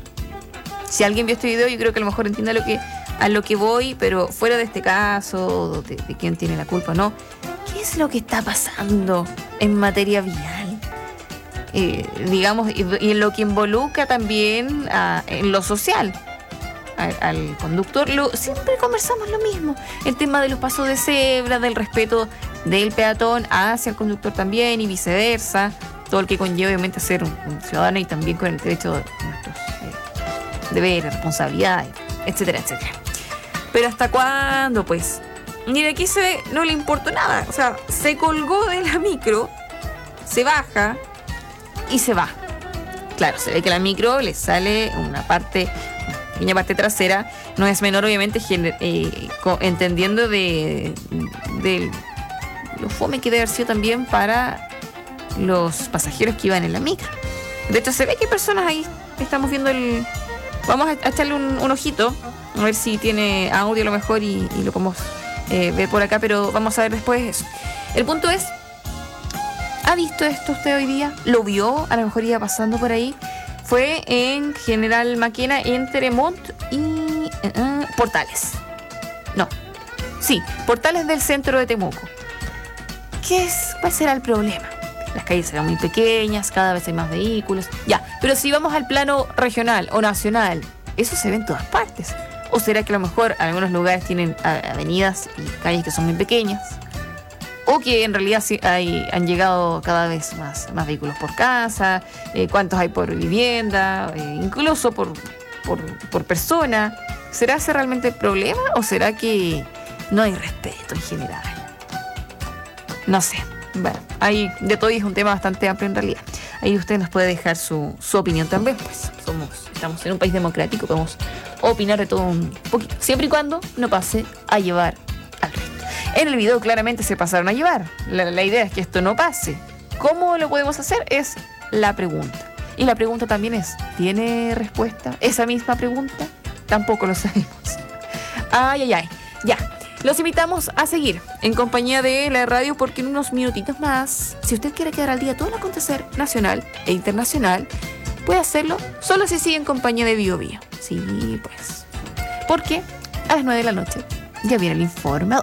Si alguien vio este video, yo creo que a lo mejor entiende a lo que, a lo que voy, pero fuera de este caso, de, de quién tiene la culpa o no, ¿qué es lo que está pasando en materia vial? Eh, digamos, y, y en lo que involucra también a, en lo social. Al, al conductor, lo, siempre conversamos lo mismo. El tema de los pasos de cebra, del respeto del peatón hacia el conductor también y viceversa. Todo el que conlleva obviamente a ser un, un ciudadano y también con el derecho de nuestros eh, deberes, responsabilidades, etcétera, etcétera. Pero ¿hasta cuándo? Pues, mira, aquí se ve, no le importó nada. O sea, se colgó de la micro, se baja y se va. Claro, se ve que la micro le sale una parte, una pequeña parte trasera, no es menor obviamente, gener, eh, co- entendiendo de, de lo fome que debe haber sido también para los pasajeros que iban en la micro. De hecho, se ve que hay personas ahí. Estamos viendo el... Vamos a echarle un, un ojito, a ver si tiene audio a lo mejor y, y lo podemos eh, ver por acá, pero vamos a ver después eso. El punto es, ¿ha visto esto usted hoy día? ¿Lo vio? A lo mejor iba pasando por ahí. Fue en General Maquena, entre Montt y uh, Portales. No, sí, Portales del centro de Temuco. ¿Qué es? ¿Cuál será el problema? Las calles serán muy pequeñas, cada vez hay más vehículos. Ya, pero si vamos al plano regional o nacional, eso se ve en todas partes. ¿O será que a lo mejor algunos lugares tienen avenidas y calles que son muy pequeñas? ¿O que en realidad sí hay, han llegado cada vez más, más vehículos por casa? Eh, ¿Cuántos hay por vivienda? Eh, incluso por, por, por persona. ¿Será ese realmente el problema? ¿O será que no hay respeto en general? No sé. Bueno, hay de todo y es un tema bastante amplio en realidad. Ahí usted nos puede dejar su, su opinión también, pues somos, estamos en un país democrático, podemos opinar de todo un poquito, siempre y cuando no pase a llevar al resto. En el video claramente se pasaron a llevar. La, la idea es que esto no pase. ¿Cómo lo podemos hacer? Es la pregunta. Y la pregunta también es, ¿tiene respuesta esa misma pregunta? Tampoco lo sabemos. Ay, ay, ay. Ya. Los invitamos a seguir en compañía de la radio porque en unos minutitos más, si usted quiere quedar al día de todo el acontecer nacional e internacional, puede hacerlo solo si sigue en compañía de Bio Bio. Sí, pues. Porque a las nueve de la noche ya viene el informador.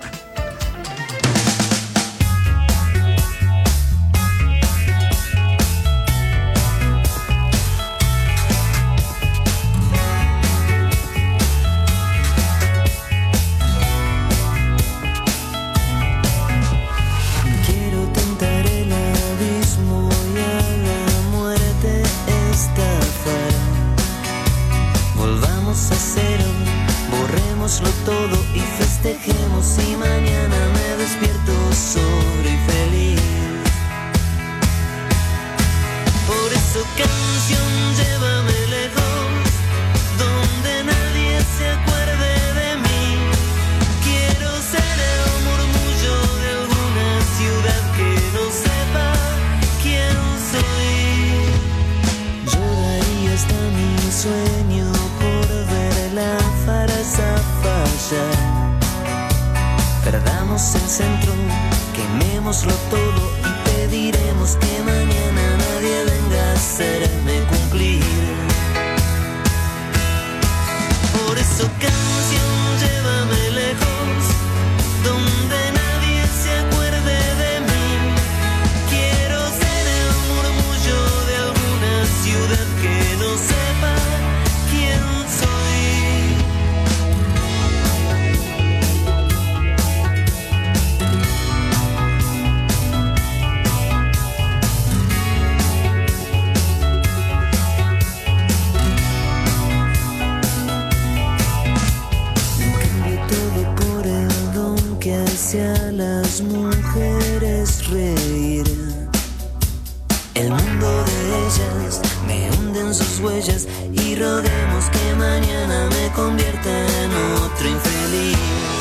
A cero, Borrémoslo todo y festejemos y mañana me despierto solo y feliz. Por eso canción, llévame lejos, donde nadie se acuerde de mí. Quiero ser el murmullo de alguna ciudad que no sepa quién soy. Yo daría hasta mi sueño por ver la farsa fallar. Perdamos el centro, quemémoslo todo y pediremos que mañana nadie venga a hacerme cumplir. Por eso canción, llévame lejos, donde nadie se acuerde de mí. Quiero ser el murmullo de alguna ciudad que no sepa quién soy. Que hace a las mujeres reír. El mundo de ellas me hunde en sus huellas y roguemos que mañana me convierta en otro infeliz.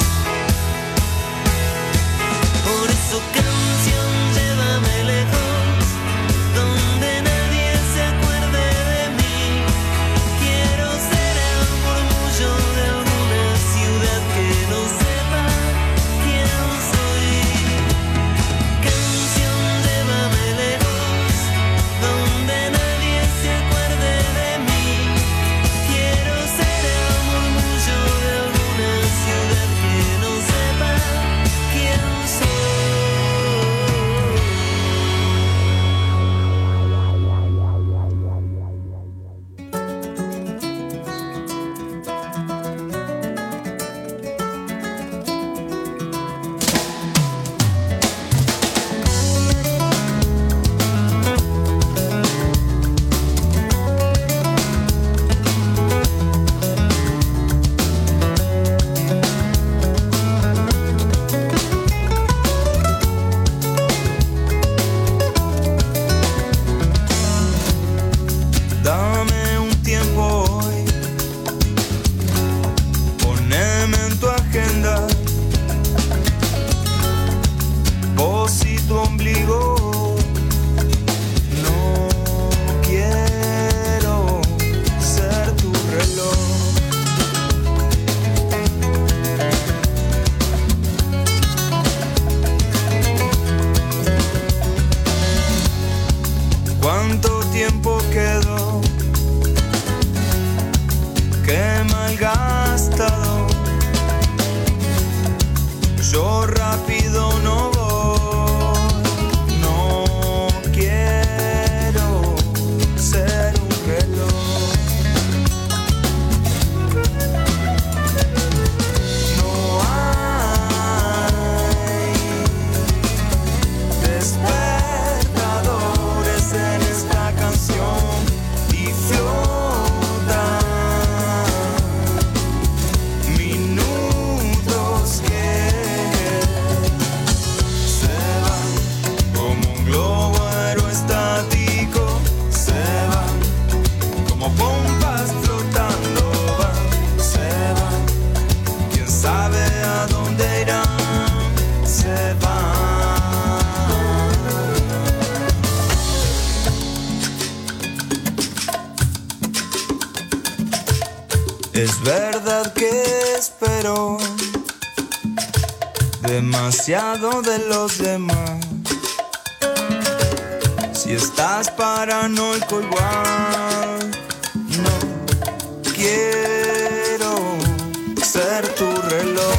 Por eso canción, llévame lejos, donde nadie se acuerde de mí. Quiero ser el murmullo de alguna ciudad que no sepa quién soy. Canción, llévame lejos, donde nadie se acuerde de mí. Quiero ser el murmullo de alguna ciudad que no sepa quién soy. Dame un tiempo hoy, poneme en tu agenda, vos y tu ombligo. No quiero ser tu reloj. ¿Cuánto tiempo quedó? Qué malgastado. Yo rápido no voy. No quiero ser un reloj. No hay despertadores en esta canción y flota minutos que se van como un globo aerostático, se van como pompas flotando, van, se van, quién sabe a dónde irán, se van. Es verdad que espero demasiado de los demás. Si estás paranoico igual, no quiero ser tu reloj.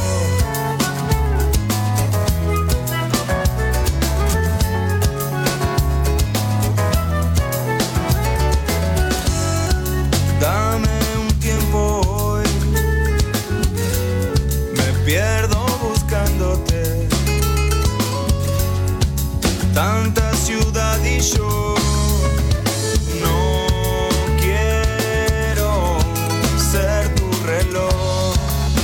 Dame un tiempo hoy, me pierdo buscándote. Tanta ciudad y yo no quiero ser tu reloj.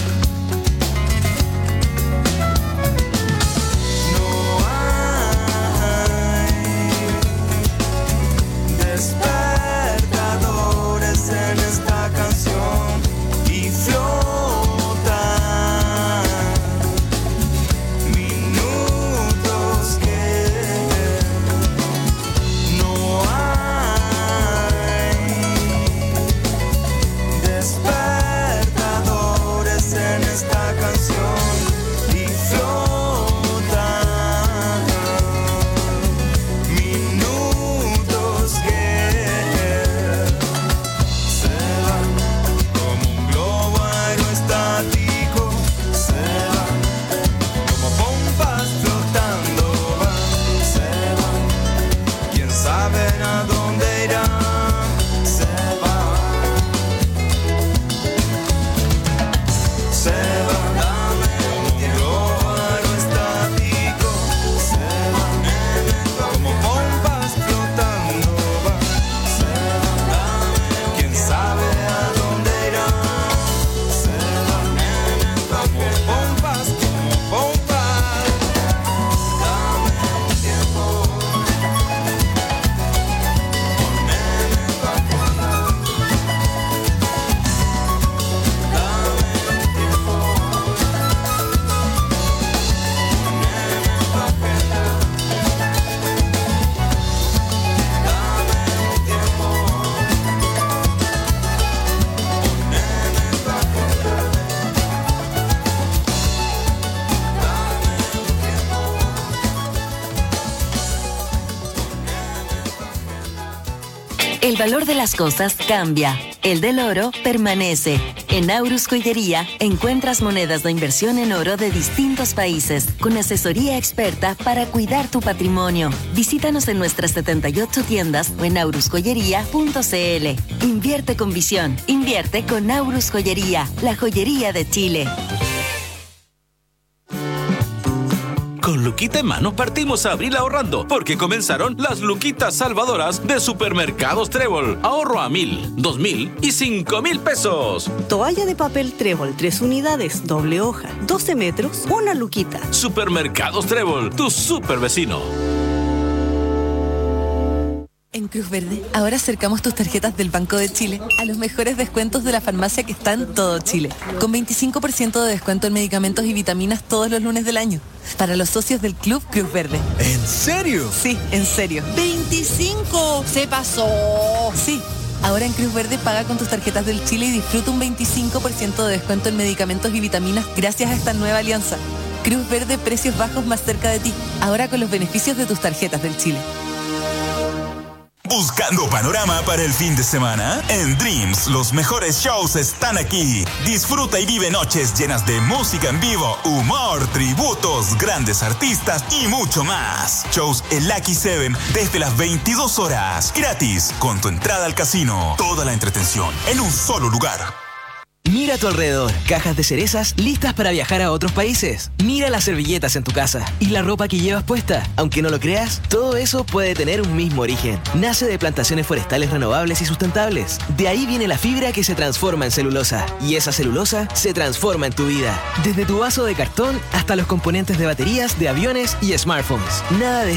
El valor de las cosas cambia. El del oro permanece. En Aurus Joyería encuentras monedas de inversión en oro de distintos países, con asesoría experta para cuidar tu patrimonio. Visítanos en nuestras setenta y ocho tiendas o en aurus joyería punto c l. Invierte con visión. Invierte con Aurus Joyería, la joyería de Chile. Con Luquita en mano partimos a abril ahorrando, porque comenzaron las Luquitas salvadoras de Supermercados Trébol. Ahorro a mil, dos mil y cinco mil pesos. Toalla de papel Trébol, tres unidades, doble hoja, doce metros, una luquita. Supermercados Trébol, tu super vecino. En Cruz Verde, ahora acercamos tus tarjetas del Banco de Chile a los mejores descuentos de la farmacia que está en todo Chile. Con veinticinco por ciento de descuento en medicamentos y vitaminas todos los lunes del año. Para los socios del Club Cruz Verde. ¿En serio? Sí, en serio. ¡veinticinco! ¡Se pasó! Sí. Ahora en Cruz Verde paga con tus tarjetas del Chile y disfruta un veinticinco por ciento de descuento en medicamentos y vitaminas gracias a esta nueva alianza. Cruz Verde, precios bajos más cerca de ti. Ahora con los beneficios de tus tarjetas del Chile. ¿Buscando panorama para el fin de semana? En Dreams, los mejores shows están aquí. Disfruta y vive noches llenas de música en vivo, humor, tributos, grandes artistas y mucho más. Shows en Lucky Seven desde las veintidós horas. Gratis, con tu entrada al casino. Toda la entretención en un solo lugar. Mira a tu alrededor, cajas de cerezas listas para viajar a otros países. Mira las servilletas en tu casa y la ropa que llevas puesta. Aunque no lo creas, todo eso puede tener un mismo origen. Nace de plantaciones forestales renovables y sustentables. De ahí viene la fibra que se transforma en celulosa. Y esa celulosa se transforma en tu vida. Desde tu vaso de cartón hasta los componentes de baterías, de aviones y smartphones. Nada de